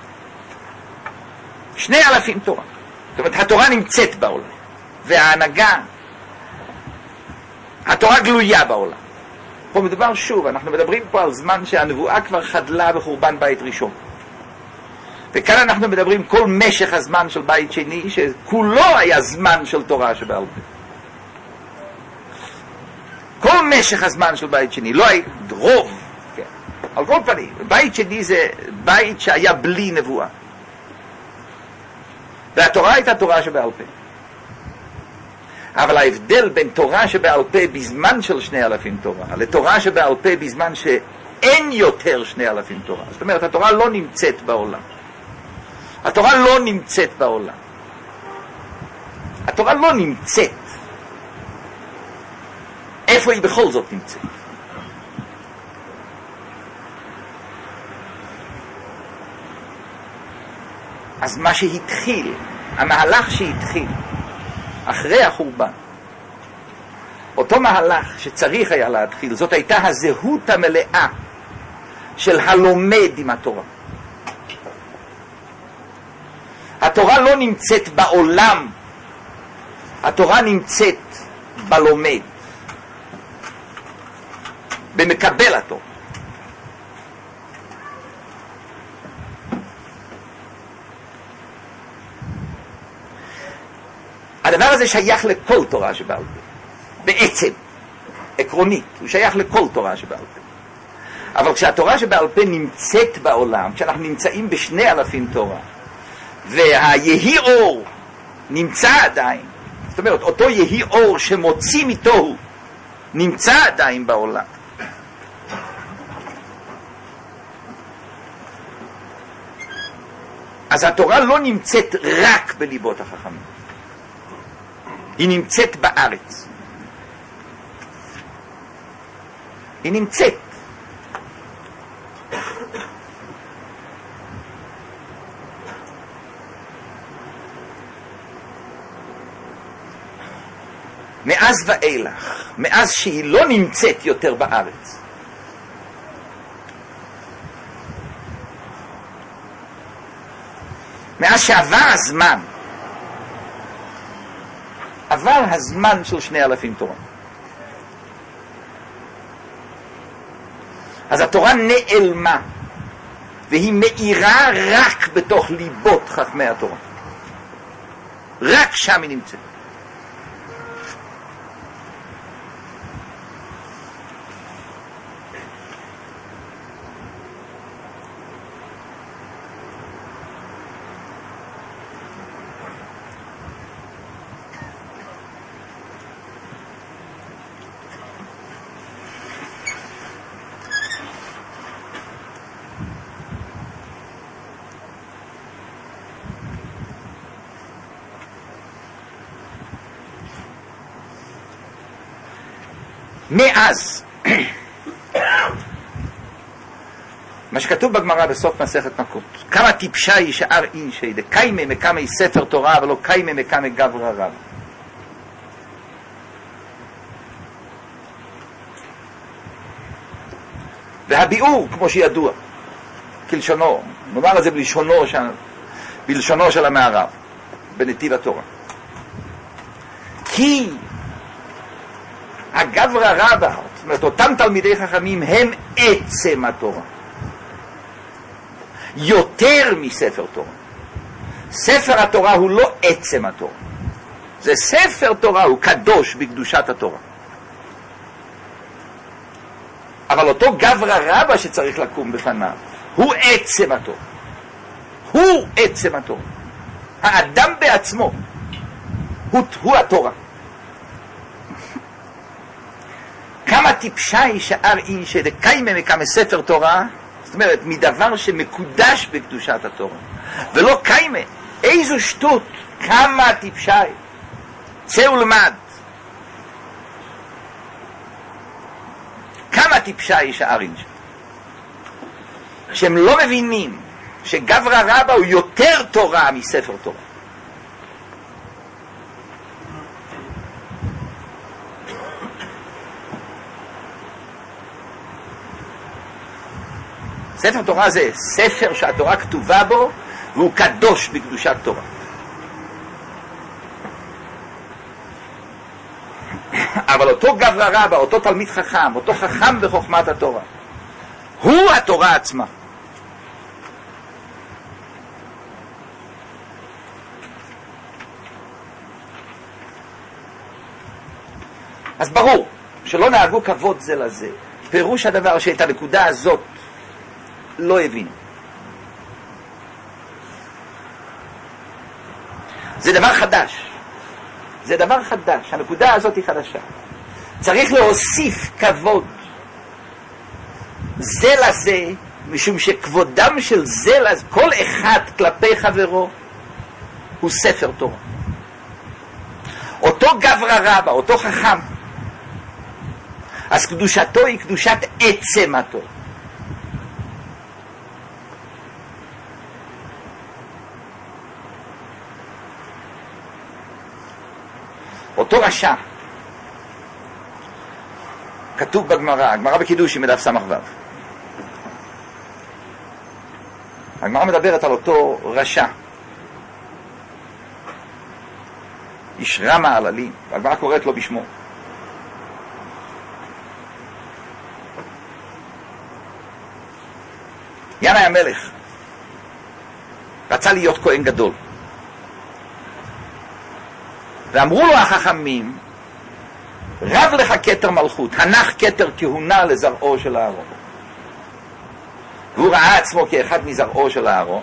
שני אלפים תורה. זאת אומרת, התורה נמצאת בעולם, וההנהגה, התורה גלויה בעולם. פה מדובר שוב, אנחנו מדברים פה על זמן שהנבואה כבר חדלה בחורבן בית ראשון. וכאן אנחנו מדברים כל משך הזמן של בית שני, שכולו היה זמן של תורה שבעל פה. כל משך הזמן של בית שני, לא היה רוב, כן. על כל פנים, בית שני זה בית שהיה בלי נבואה. והתורה הייתה תורה שבעל פה. אבל ההבדל בין תורה שבעל פה בזמן של שני אלפים תורה, לתורה שבעל פה בזמן שאין יותר שני אלפים תורה. זאת אומרת, התורה לא נמצאת בעולם. התורה לא נמצאת בעולם. התורה לא נמצאת. איפה היא בכל זאת נמצאת? אז מה שהתחיל, המהלך שהתחיל אחרי החורבן, אותו מהלך שצריך היה להתחיל, זאת הייתה הזהות המלאה של הלומד עם התורה. התורה לא נמצאת בעולם, התורה נמצאת בלומד, במקבל התורה. הדבר הזה שייך לכל תורה שבעל פה. בעצם, עקרונית, הוא שייך לכל תורה שבעל פה. אבל כשהתורה שבעל פה נמצאת בעולם, כשאנחנו נמצאים בשני אלפים תורה, והיהי אור נמצא עדיין, זאת אומרת, אותו יהי אור שמוציא מתוהו, נמצא עדיין בעולם. אז התורה לא נמצאת רק בליבות החכמים. היא נמצאת בארץ. היא נמצאת. מאז ואילך, מאז שהיא לא נמצאת יותר בארץ, מאז שעבר הזמן, עבר הזמן של שני אלפים תורה. אז התורה נעלמה, והיא מאירה רק בתוך ליבות חכמי התורה. רק שם היא נמצאת. מאז, מה שכתוב בגמרא בסוף מסכת מכות, כמה טיפשה היא שאר אינשי דקיימה מקמי ספר תורה ולא קיימה מקמי גברא רב. והביאור, כמו שידוע, כלשונו, נאמר את זה בלשונו של, בלשונו של המערב, בנתיב התורה. כי הגברא רבא, זאת אומרת, אותם תלמידי חכמים הם עצם התורה. יותר מספר תורה. ספר התורה הוא לא עצם התורה. זה ספר תורה, הוא קדוש בקדושת התורה. אבל אותו גברא רבא שצריך לקום בפניו, הוא עצם התורה. הוא עצם התורה. האדם בעצמו, הוא, הוא התורה. כמה טיפשה היא שאר אינשי דקיימה מקמי ספר תורה, זאת אומרת, מדבר שמקודש בקדושת התורה. ולא קיימה, איזו שטות, כמה טיפשה היא. צא ולמד. כמה טיפשה היא שאר אינשי. שהם לא מבינים שגברא רבא הוא יותר תורה מספר תורה. ספר תורה זה ספר שהתורה כתובה בו, והוא קדוש בקדושת תורה. אבל אותו גברא רבא, אותו תלמיד חכם, אותו חכם בחוכמת התורה, הוא התורה עצמה. אז ברור שלא נהגו כבוד זה לזה. פירוש הדבר שאת הנקודה הזאת לא הבין. זה דבר חדש. זה דבר חדש. הנקודה הזאת היא חדשה. צריך להוסיף כבוד זה לזה, משום שכבודם של זה לזה, כל אחד כלפי חברו, הוא ספר תורה. אותו גברא רבא, אותו חכם, אז קדושתו היא קדושת עצם התורה. אותו רשע, כתוב בגמרא, הגמרא בקידושין מדף סמך וו. הגמרא מדברת על אותו רשע, איש רע מעללים, והגמרא קוראת לו בשמו. ינאי המלך רצה להיות כהן גדול, ואמרו לו החכמים, רב לך כתר מלכות, הנח כתר כהונה לזרעו של אהרון. והוא ראה עצמו כאחד מזרעו של אהרון,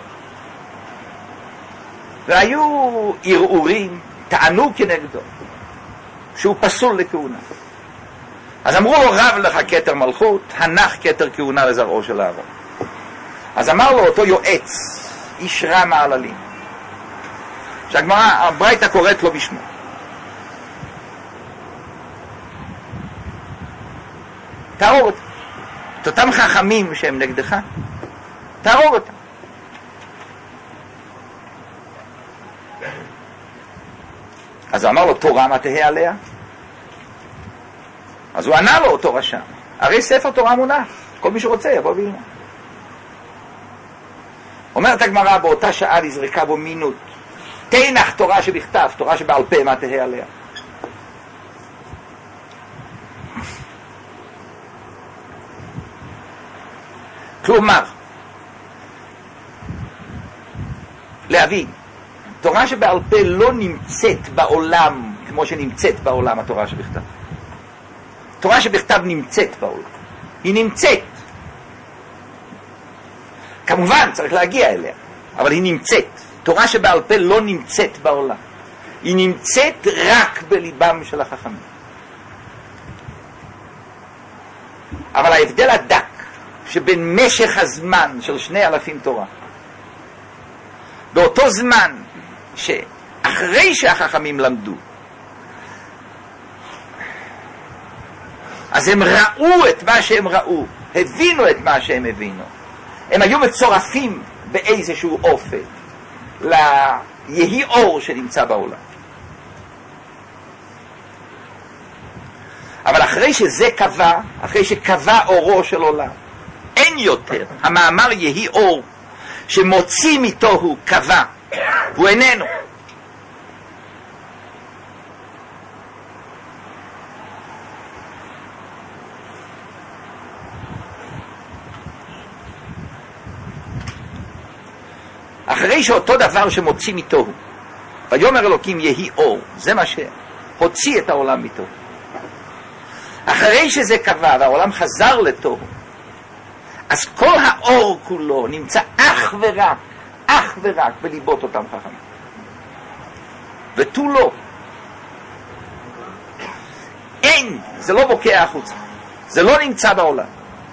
והיו ערעורים, טענו כנגדו שהוא פסול לכהונה. אז אמרו לו, רב לך כתר מלכות, הנח כתר כהונה לזרעו של אהרון. אז אמר לו אותו יועץ, איש רע מעללים, שהגמרא, הברייתא קוראת לו בשמו, תהרוג אותם. את אותם חכמים שהם נגדך, תהרוג אותם. אז הוא אמר לו, תורה מה תהא עליה? אז הוא ענה לו אותו רשם, הרי ספר תורה מונח, כל מי שרוצה יבוא וילמד. אומרת הגמרא, באותה שעה נזרקה בו מינות, תנח תורה שבכתב, תורה שבעל פה, מה תהה עליה? כלומר, להבין, תורה שבעל פה לא נמצאת בעולם כמו שנמצאת בעולם התורה שבכתב. תורה שבכתב נמצאת בעולם, היא נמצאת. כמובן צריך להגיע אליה, אבל היא נמצאת. תורה שבעל פה לא נמצאת בעולם, היא נמצאת רק בליבם של החכמים. אבל ההבדל הדק שבין משך הזמן של שני אלפים תורה, באותו זמן שאחרי שהחכמים למדו, אז הם ראו את מה שהם ראו, הבינו את מה שהם הבינו, הם היו מצורפים באיזשהו אופן ליהי אור שנמצא בעולם. אבל אחרי שזה קבע, אחרי שקבע אורו של עולם, אין יותר המאמר יהי אור שמוציא מתוהו קבע, הוא איננו. אחרי שאותו דבר שמוציא מתוהו, ויאמר אלוקים יהי אור, זה מה שהוציא את העולם מתוהו. אחרי שזה קבע והעולם חזר לתוהו, אז כל האור כולו נמצא אך ורק, אך ורק בליבות אותם חכמים. ותו לא. אין, זה לא בוקע החוצה. זה לא נמצא בעולם.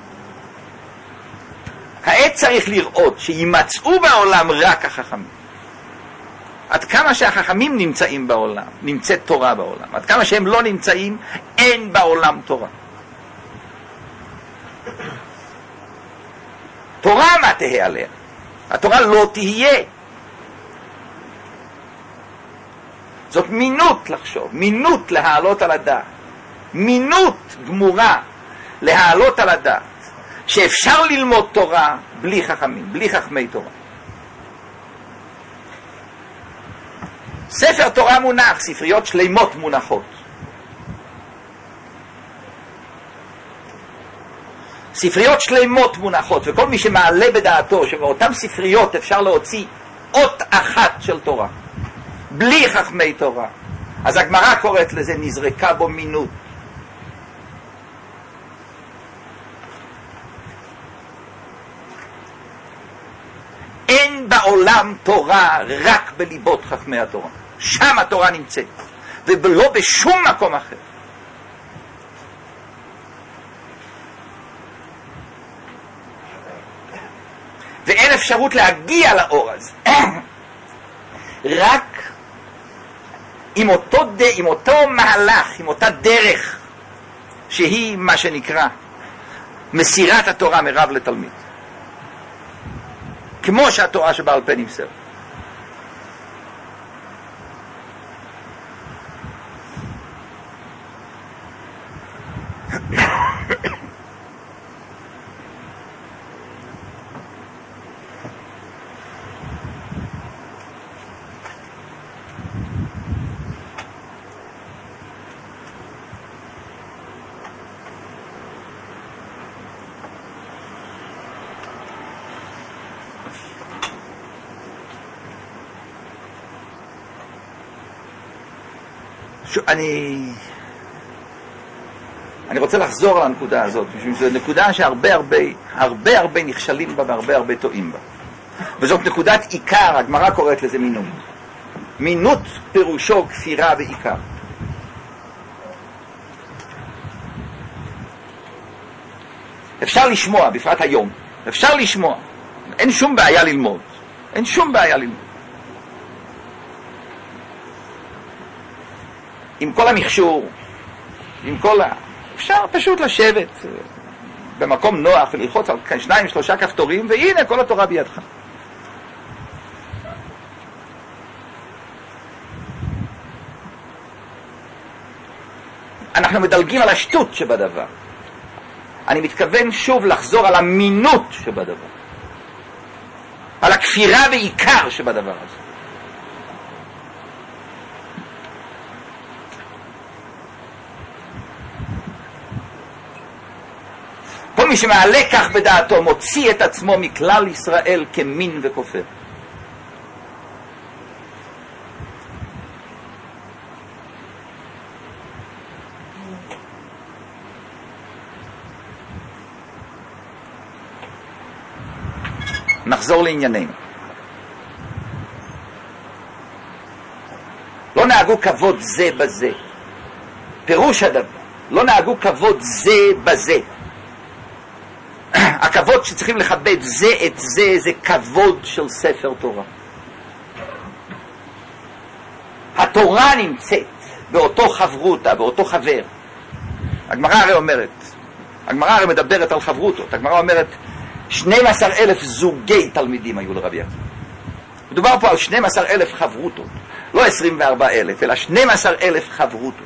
כעת צריך לראות שימצאו בעולם רק החכמים. עד כמה שהחכמים נמצאים בעולם, נמצאת תורה בעולם. עד כמה שהם לא נמצאים, אין בעולם תורה. תורה מה תהיה עליה? התורה לא תהיה. זאת מינות לחשוב, מינות להעלות על הדעת, מינות גמורה להעלות על הדעת, שאפשר ללמוד תורה בלי חכמים, בלי חכמי תורה. ספר תורה מונח, ספריות שלימות מונחות. ספריות שלימות מונחות, וכל מי שמעלה בדעתו שבאותן ספריות אפשר להוציא אות אחת של תורה, בלי חכמי תורה, אז הגמרא קוראת לזה נזרקה בו מינות. אין בעולם תורה רק בליבות חכמי התורה. שם התורה נמצאת, ולא בשום מקום אחר. ואין אפשרות להגיע לאור הזה. רק עם אותו, ד... עם אותו מהלך, עם אותה דרך, שהיא מה שנקרא מסירת התורה מרב לתלמיד. כמו שהתורה שבעל פה נמסר. אני אני רוצה לחזור על הנקודה הזאת, משום שזו נקודה שהרבה הרבה הרבה הרבה נכשלים בה והרבה הרבה טועים בה, וזאת נקודת עיקר. הגמרא קוראת לזה מינות. מינות פירושו כפירה ועיקר. אפשר לשמוע, בפרט היום אפשר לשמוע, אין שום בעיה ללמוד, אין שום בעיה ללמוד עם כל המכשור, עם כל ה... אפשר פשוט לשבת במקום נוח וללחוץ על שניים שלושה כפתורים, והנה כל התורה בידך. אנחנו מדלגים על השטות שבדבר. אני מתכוון שוב לחזור על המינות שבדבר, על הכפירה בעיקר שבדבר הזה. כל מי שמעלה כך בדעתו מוציא את עצמו מכלל ישראל כמין וכופר. נחזור לענייננו. לא נהגו כבוד זה בזה. פירוש הדבר, לא נהגו כבוד זה בזה. הכבוד שצריכים לכבד זה את זה, זה כבוד של ספר תורה. התורה נמצאת באותו חברותה, באותו חבר. הגמרא הרי אומרת, הגמרא הרי מדברת על חברותות. הגמרא אומרת, שנים עשר אלף זוגי תלמידים היו לרבי יצחק. מדובר פה על שנים עשר אלף חברותות, לא עשרים וארבע אלף, אלא שנים עשר אלף חברותות.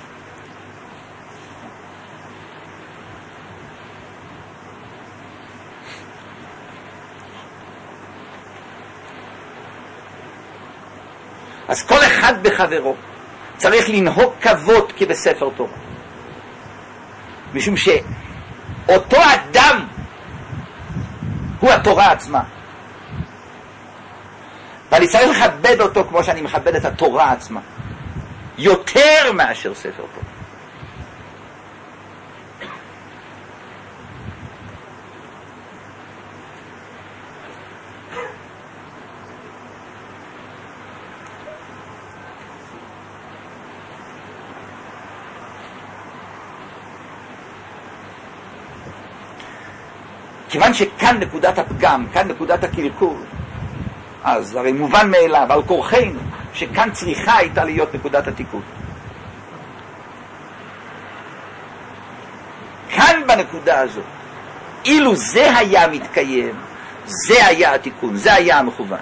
אז כל אחד בחברו צריך לנהוג כבוד כבספר תורה, משום שאותו אדם הוא התורה עצמה, ואני צריך לכבד אותו כמו שאני מכבד את התורה עצמה, יותר מאשר ספר תורה. כיוון שכאן נקודת הפגם, כאן נקודת הקלקול, אז הרי מובן מאליו, על כורחנו, שכאן צריכה הייתה להיות נקודת התיקון. כאן בנקודה הזאת, אילו זה היה מתקיים, זה היה התיקון, זה היה המכוון.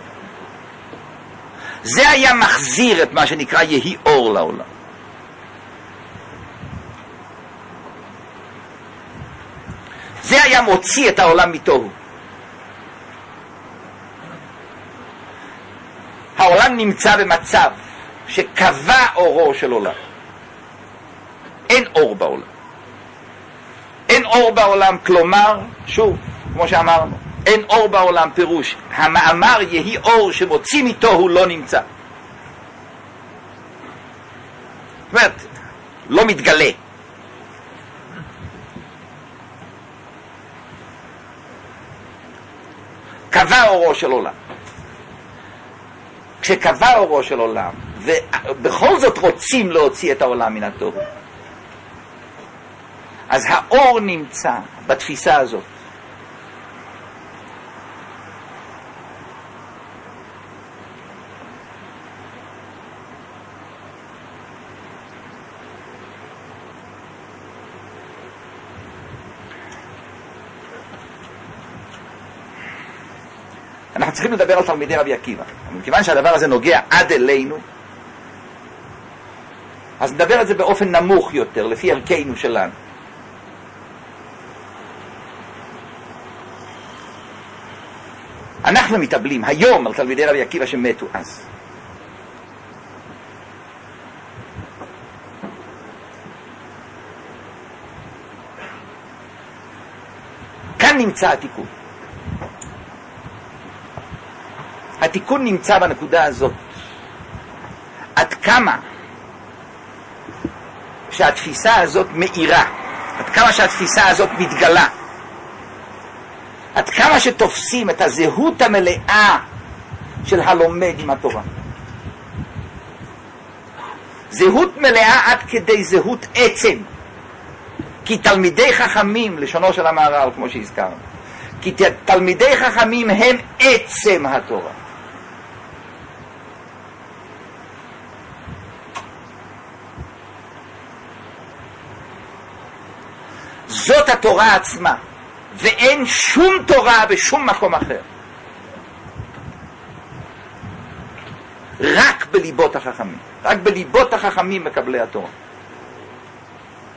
זה היה מחזיר את מה שנקרא יהי אור לעולם. זה היה מוציא את העולם מתוהו. העולם נמצא במצב שקבע אורו של עולם. אין אור בעולם. אין אור בעולם, כלומר, שוב, כמו שאמרנו, אין אור בעולם, פירוש, המאמר יהי אור שמוציא מתוהו לא נמצא. זאת אומרת, לא מתגלה. קבע אורו של עולם. כשקבע אורו של עולם, ובכל זאת רוצים להוציא את העולם מן התוהו, אז האור נמצא בתפיסה הזאת. אנחנו צריכים לדבר על תלמידי רבי עקיבא. מכיוון שהדבר הזה נוגע עד אלינו, אז נדבר על זה באופן נמוך יותר, לפי ערכינו שלנו. אנחנו מתאבלים היום על תלמידי רבי עקיבא שמתו אז. כאן נמצא התיקון. התיקון נמצא בנקודה הזאת. עד כמה שהתפיסה הזאת מאירה, עד כמה שהתפיסה הזאת מתגלה, עד כמה שתופסים את הזהות המלאה של הלומד עם התורה. זהות מלאה עד כדי זהות עצם. כי תלמידי חכמים, לשונו של המהר"ל כמו שהזכרנו, כי תלמידי חכמים הם עצם התורה. זאת התורה עצמה, ואין שום תורה בשום מקום אחר. רק בליבות החכמים, רק בליבות החכמים מקבלי התורה.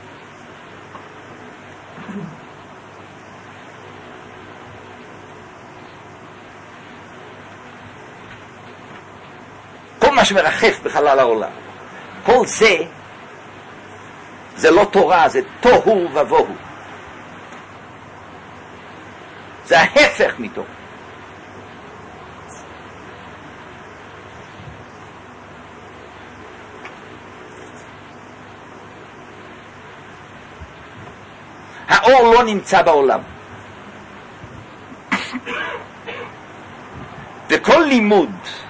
שמרחף בחלל העולם. כל זה, זה לא תורה, זה תוהו ובוהו. זה ההפך מתורה. האור לא נמצא בעולם. וכל לימוד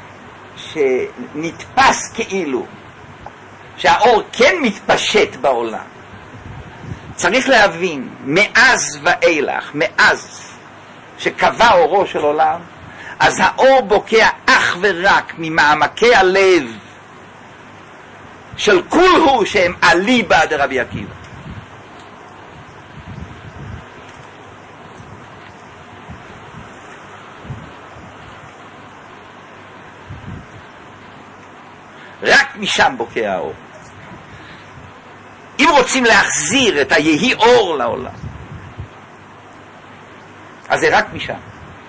שנתפס כאילו שהאור כן מתפשט בעולם, צריך להבין, מאז ואילך, מאז שקבע אורו של עולם, אז האור בוקע אך ורק ממעמקי הלב של כולהו שהם אליבא דרבי עקיבא. רק משם בוקע האור. אם רוצים להחזיר את היהי אור לעולם, אז זה רק משם.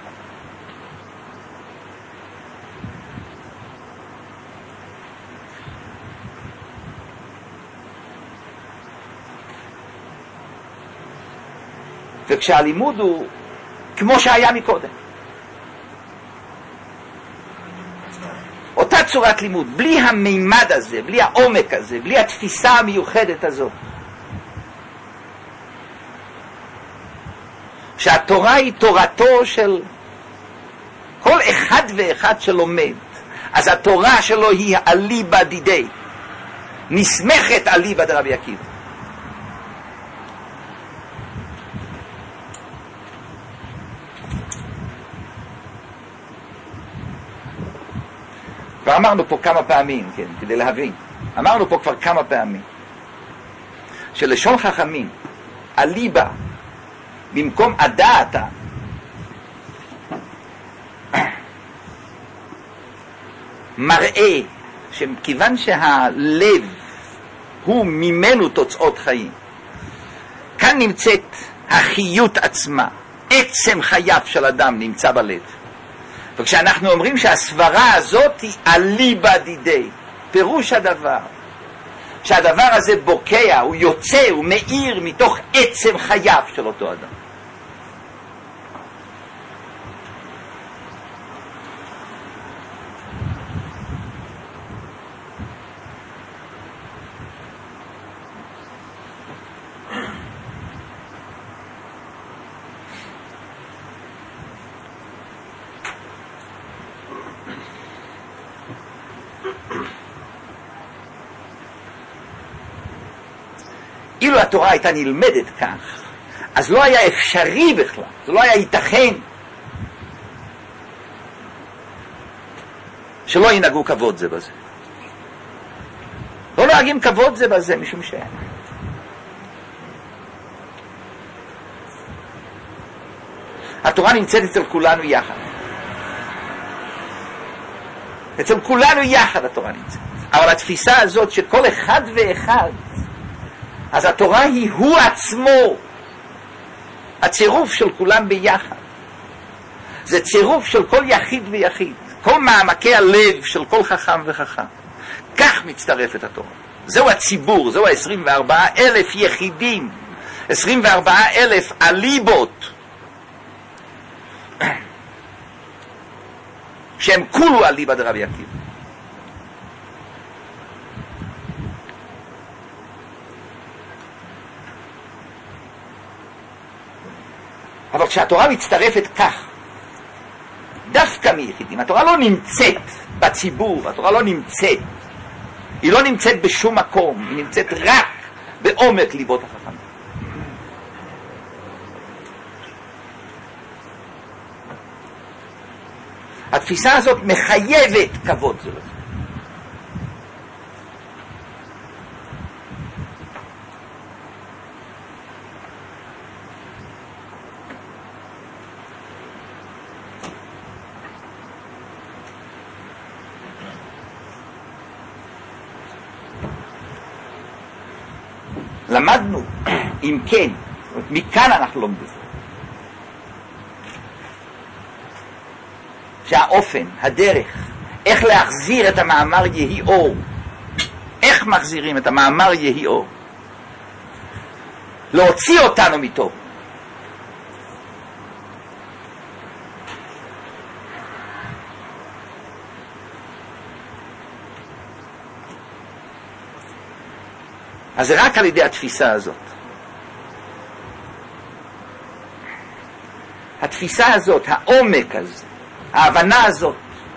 וכשהלימוד הוא כמו שהיה מקודם, אותה צורת לימוד, בלי המימד הזה, בלי העומק הזה, בלי התפיסה המיוחדת הזאת, שהתורה היא תורתו של כל אחד ואחד שלומד, אז התורה שלו היא אליבא דידי, נסמכת אליבא דרבי עקיבא. כבר אמרנו פה כמה פעמים, כן, כדי להבין. אמרנו פה כבר כמה פעמים, שלשון חכמים, אליבא, במקום הדעתה, מראה שכיוון שהלב הוא ממנו תוצאות חיים, כאן נמצאת החיות עצמה, עצם חייו של אדם נמצא בלב. וכשאנחנו אומרים שהסברה הזאת היא אליבא דידי, פירוש הדבר שהדבר הזה בוקע, הוא יוצא, הוא מאיר מתוך עצם חייו של אותו אדם. אילו התורה הייתה נלמדת כך, אז לא היה אפשרי בכלל, זה לא היה ייתכן שלא ינהגו כבוד זה בזה. לא נהגים כבוד זה בזה, משום ש... התורה נמצאת אצל כולנו יחד. אצל כולנו יחד התורה נמצאת. אבל התפיסה הזאת שכל אחד ואחד, אז התורה היא הוא עצמו, הצירוף של כולם ביחד. זה צירוף של כל יחיד ויחיד, כל מעמקי הלב של כל חכם וחכם. כך מצטרפת התורה. זהו הציבור, זהו ה-עשרים וארבעה אלף יחידים, עשרים וארבעה אלף אליבות, שהם כולו אליבא דרבי עקיבא. אבל כשהתורה מצטרפת כך, דווקא מיחידים, התורה לא נמצאת בציבור, התורה לא נמצאת, היא לא נמצאת בשום מקום, היא נמצאת רק בעומק ליבות החכמים. התפיסה הזאת מחייבת כבוד זו לזה. למדנו, אם כן, מכאן אנחנו לומדים שהאופן, הדרך, איך להחזיר את המאמר יהי אור. איך מחזירים את המאמר יהי אור? להוציא אותנו מתור. אז זה רק על ידי התפיסה הזאת. התפיסה הזאת, העומק הזה, ההבנה הזאת,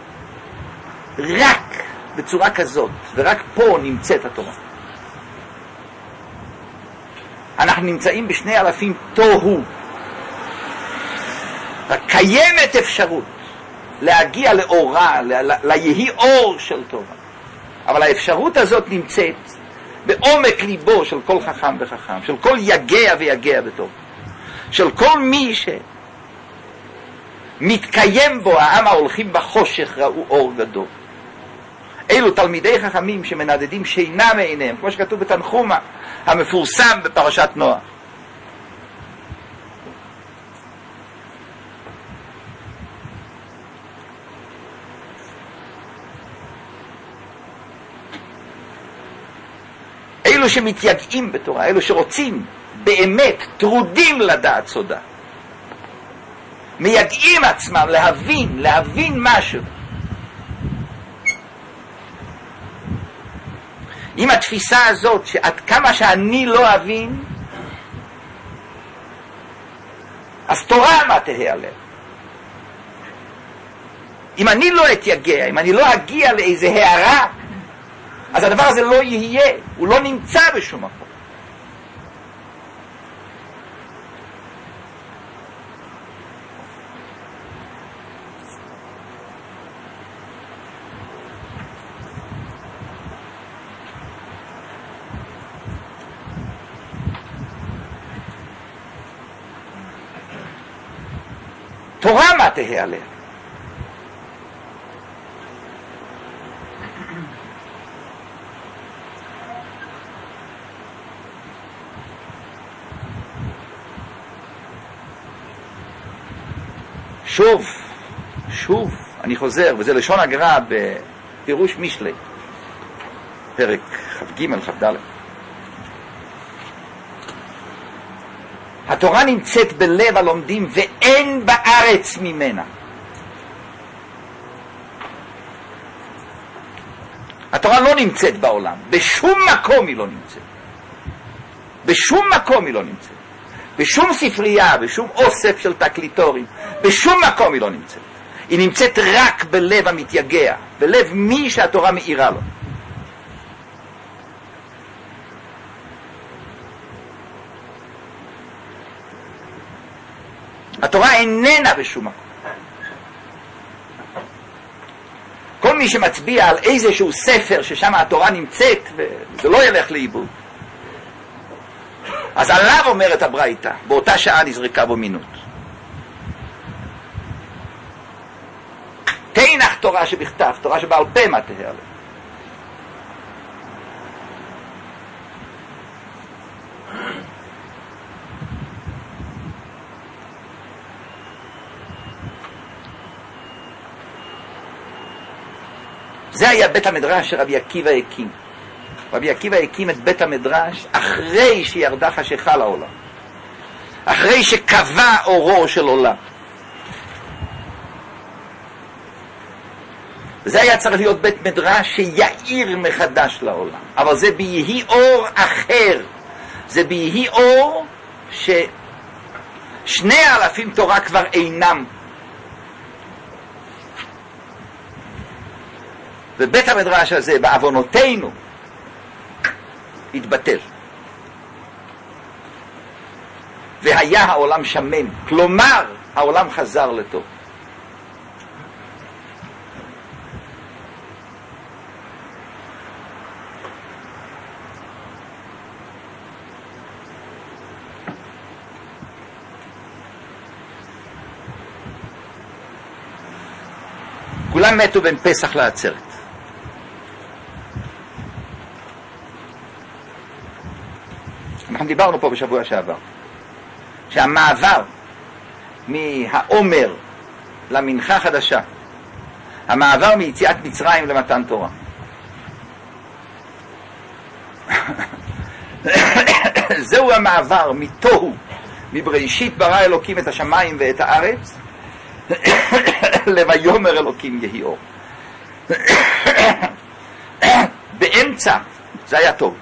רק בצורה כזאת, ורק פה נמצאת התורה. אנחנו נמצאים בשני אלפים תוהו. קיימת אפשרות להגיע לאורה, ליהי אור של תורה. אבל האפשרות הזאת נמצאת בעומק ליבו של כל חכם וחכם, של כל יגע ויגע בתורה. של כל מי שמתקיים בו, העם ההולכים בחושך ראו אור גדול. אלו תלמידי חכמים שמנדדים שינה מעיניהם, כמו שכתוב בתנחומה המפורסם בפרשת נוח. אלו שמתייגעים בתורה, אלו שרוצים באמת, טרודים לדעת סודה, מייגעים עצמם להבין, להבין משהו. עם התפיסה הזאת שעד כמה שאני לא אבין, אז תורה מה תהיה עליה. אם אני לא אתייגע, אם אני לא אגיע לאיזה הערה, אז הדבר הזה לא יהיה, הוא לא נמצא בשום מקום. תורה מה תהיה עליה. שוב, שוב, אני חוזר, וזה לשון הגר"א בפירוש משלי, פרק כ"ג כ"ד. התורה נמצאת בלב הלומדים ואין בארץ ממנה. התורה לא נמצאת בעולם, בשום מקום היא לא נמצאת. בשום מקום היא לא נמצאת. בשום ספרייה, בשום אוסף של תקליטורים, בשום מקום היא לא נמצאת. היא נמצאת רק בלב המתייגע, בלב מי שהתורה מאירה לו. התורה איננה בשום מקום. כל מי שמצביע על איזשהו ספר ששם התורה נמצאת, וזה לא ילך לאיבוד, אז עליו אומרת הברייתא, באותה שעה נזרקה בו מינות. תנח תורה שבכתב, תורה שבעל פה מה תהיה עליה. זה היה בית המדרש שרבי עקיבא הקים. רבי עקיבא הקים את בית המדרש אחרי שירדה חשיכה לעולם, אחרי שקבע אורו של עולם. זה היה צריך להיות בית מדרש שיעיר מחדש לעולם, אבל זה ביהי אור אחר. זה ביהי אור ששני אלפים תורה כבר אינם, ובית המדרש הזה בעוונותינו התבטל, והיה העולם שמן, כלומר העולם חזר לטוב. כולם מתו בין פסח לעצרת. אנחנו דיברנו פה בשבוע שעבר שהמעבר מהעומר למנחה חדשה, המעבר מיציאת מצרים למתן תורה. זהו המעבר מתוהו, מבראשית ברא אלוקים את השמיים ואת הארץ, לויאמר אלוקים יהי אור. באמצע זה היה טוב.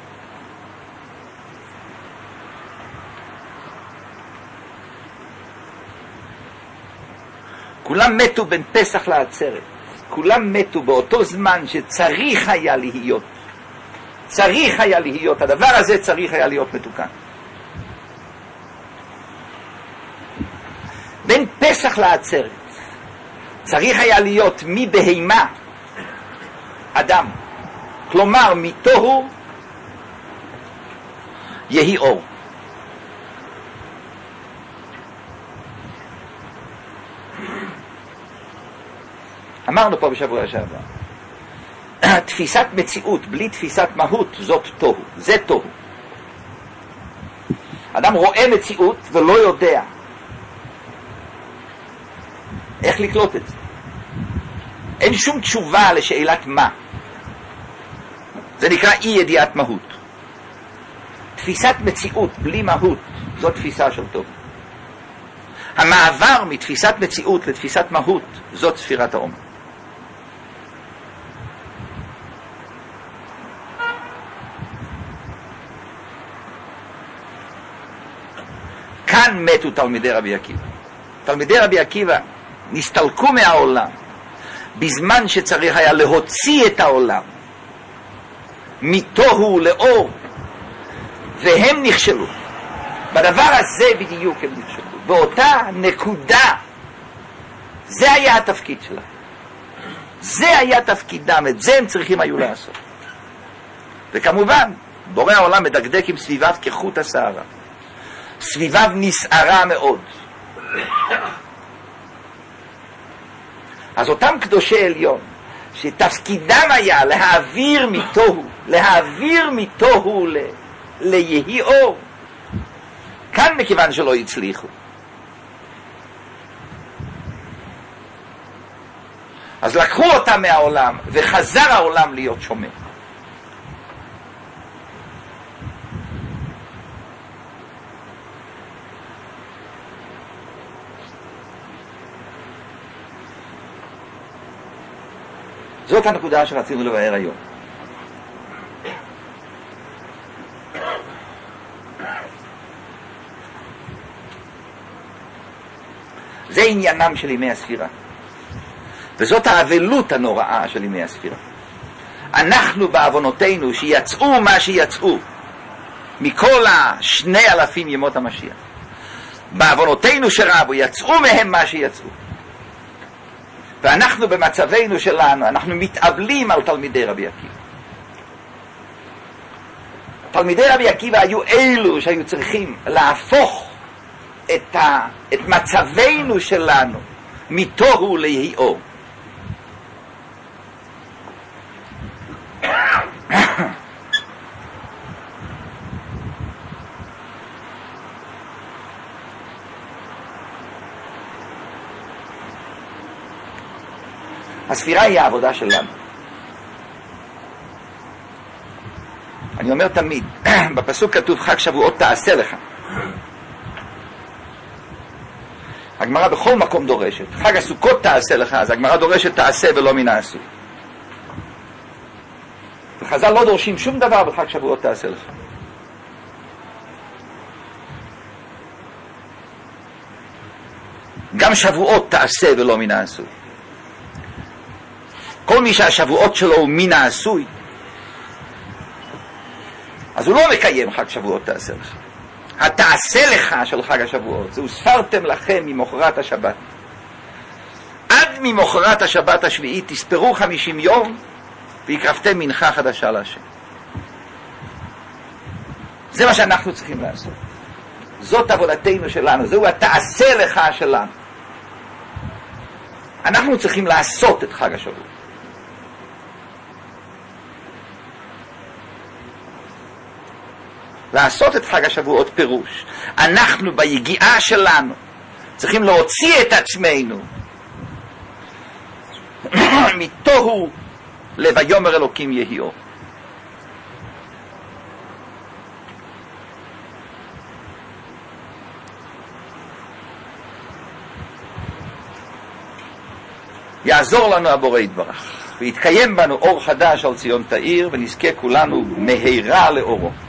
כולם מתו בין פסח לעצרת, כולם מתו באותו זמן שצריך היה להיות, צריך היה להיות, הדבר הזה צריך היה להיות מתוקן. בין פסח לעצרת צריך היה להיות מבהימה אדם, כלומר מתוהו יהי אור. אמרנו פה בשבוע שעבר, תפיסת מציאות בלי תפיסת מהות זאת תוהו, זה תוהו. אדם רואה מציאות ולא יודע איך לקלוט את זה. אין שום תשובה לשאלת מה. זה נקרא אי ידיעת מהות. תפיסת מציאות בלי מהות זאת תפיסה של תוהו. המעבר מתפיסת מציאות לתפיסת מהות זאת ספירת העומק. כאן מתו תלמידי רבי עקיבא. תלמידי רבי עקיבא נסתלקו מהעולם בזמן שצריך היה להוציא את העולם מתוהו לאור, והם נכשלו. בדבר הזה בדיוק הם נכשלו, באותה נקודה. זה היה התפקיד שלהם, זה היה תפקידם, את זה הם צריכים היו לעשות. וכמובן בורא העולם מדקדק עם סביביו כחוט השערה, סביביו נסערה מאוד. אז אותם קדושי עליון שתפקידם היה להעביר מתוהו, להעביר מתוהו ל... ליהי אור, כאן מכיוון שלא הצליחו, אז לקחו אותם מהעולם וחזר העולם להיות שומע. זאת הנקודה שרצינו לבאר היום. זה עניינם של ימי הספירה, וזאת האבלות הנוראה של ימי הספירה. אנחנו בעוונותינו שיצאו מה שיצאו מכל השני אלפים ימות המשיח, בעוונותינו שרבו יצאו מהם מה שיצאו, ואנחנו במצבנו שלנו אנחנו מתאבלים על תלמידי רבי עקיבא. תלמידי רבי עקיבא היו אלו שהיו צריכים להפוך את, ה, את מצבנו שלנו מתוהו ליהי אור. הספירה היא העבודה שלנו. אני אומר תמיד, בפסוק כתוב חג שבועות תעשה לך. הגמרא בכל מקום דורשת, חג הסוכות תעשה לך, אז הגמרא דורשת תעשה ולא מן העשוי. וחז"ל לא דורשים שום דבר בחג שבועות תעשה לך. גם שבועות תעשה ולא מן העשוי. כל מי שהשבועות שלו הוא מן העשוי, אז הוא לא מקיים חג שבועות תעשה לך. התעשה לך של חג השבועות זהו ספרתם לכם ממחרת השבת. עד ממחרת השבת השביעית תספרו חמישים יום והקרבתם מנחה חדשה להשם. זה מה שאנחנו צריכים לעשות, זאת עבודתנו שלנו, זהו התעשה לך שלנו. אנחנו צריכים לעשות את חג השבועות. לעשות את חג השבועות פירוש, אנחנו ביגיעה שלנו צריכים להוציא את עצמנו מתוהו לויאמר אלוקים יהי אור. יעזור לנו הבורא יתברך, ויתקיים בנו אור חדש על ציון תאיר, ונזכה כולנו מהירה לאורו.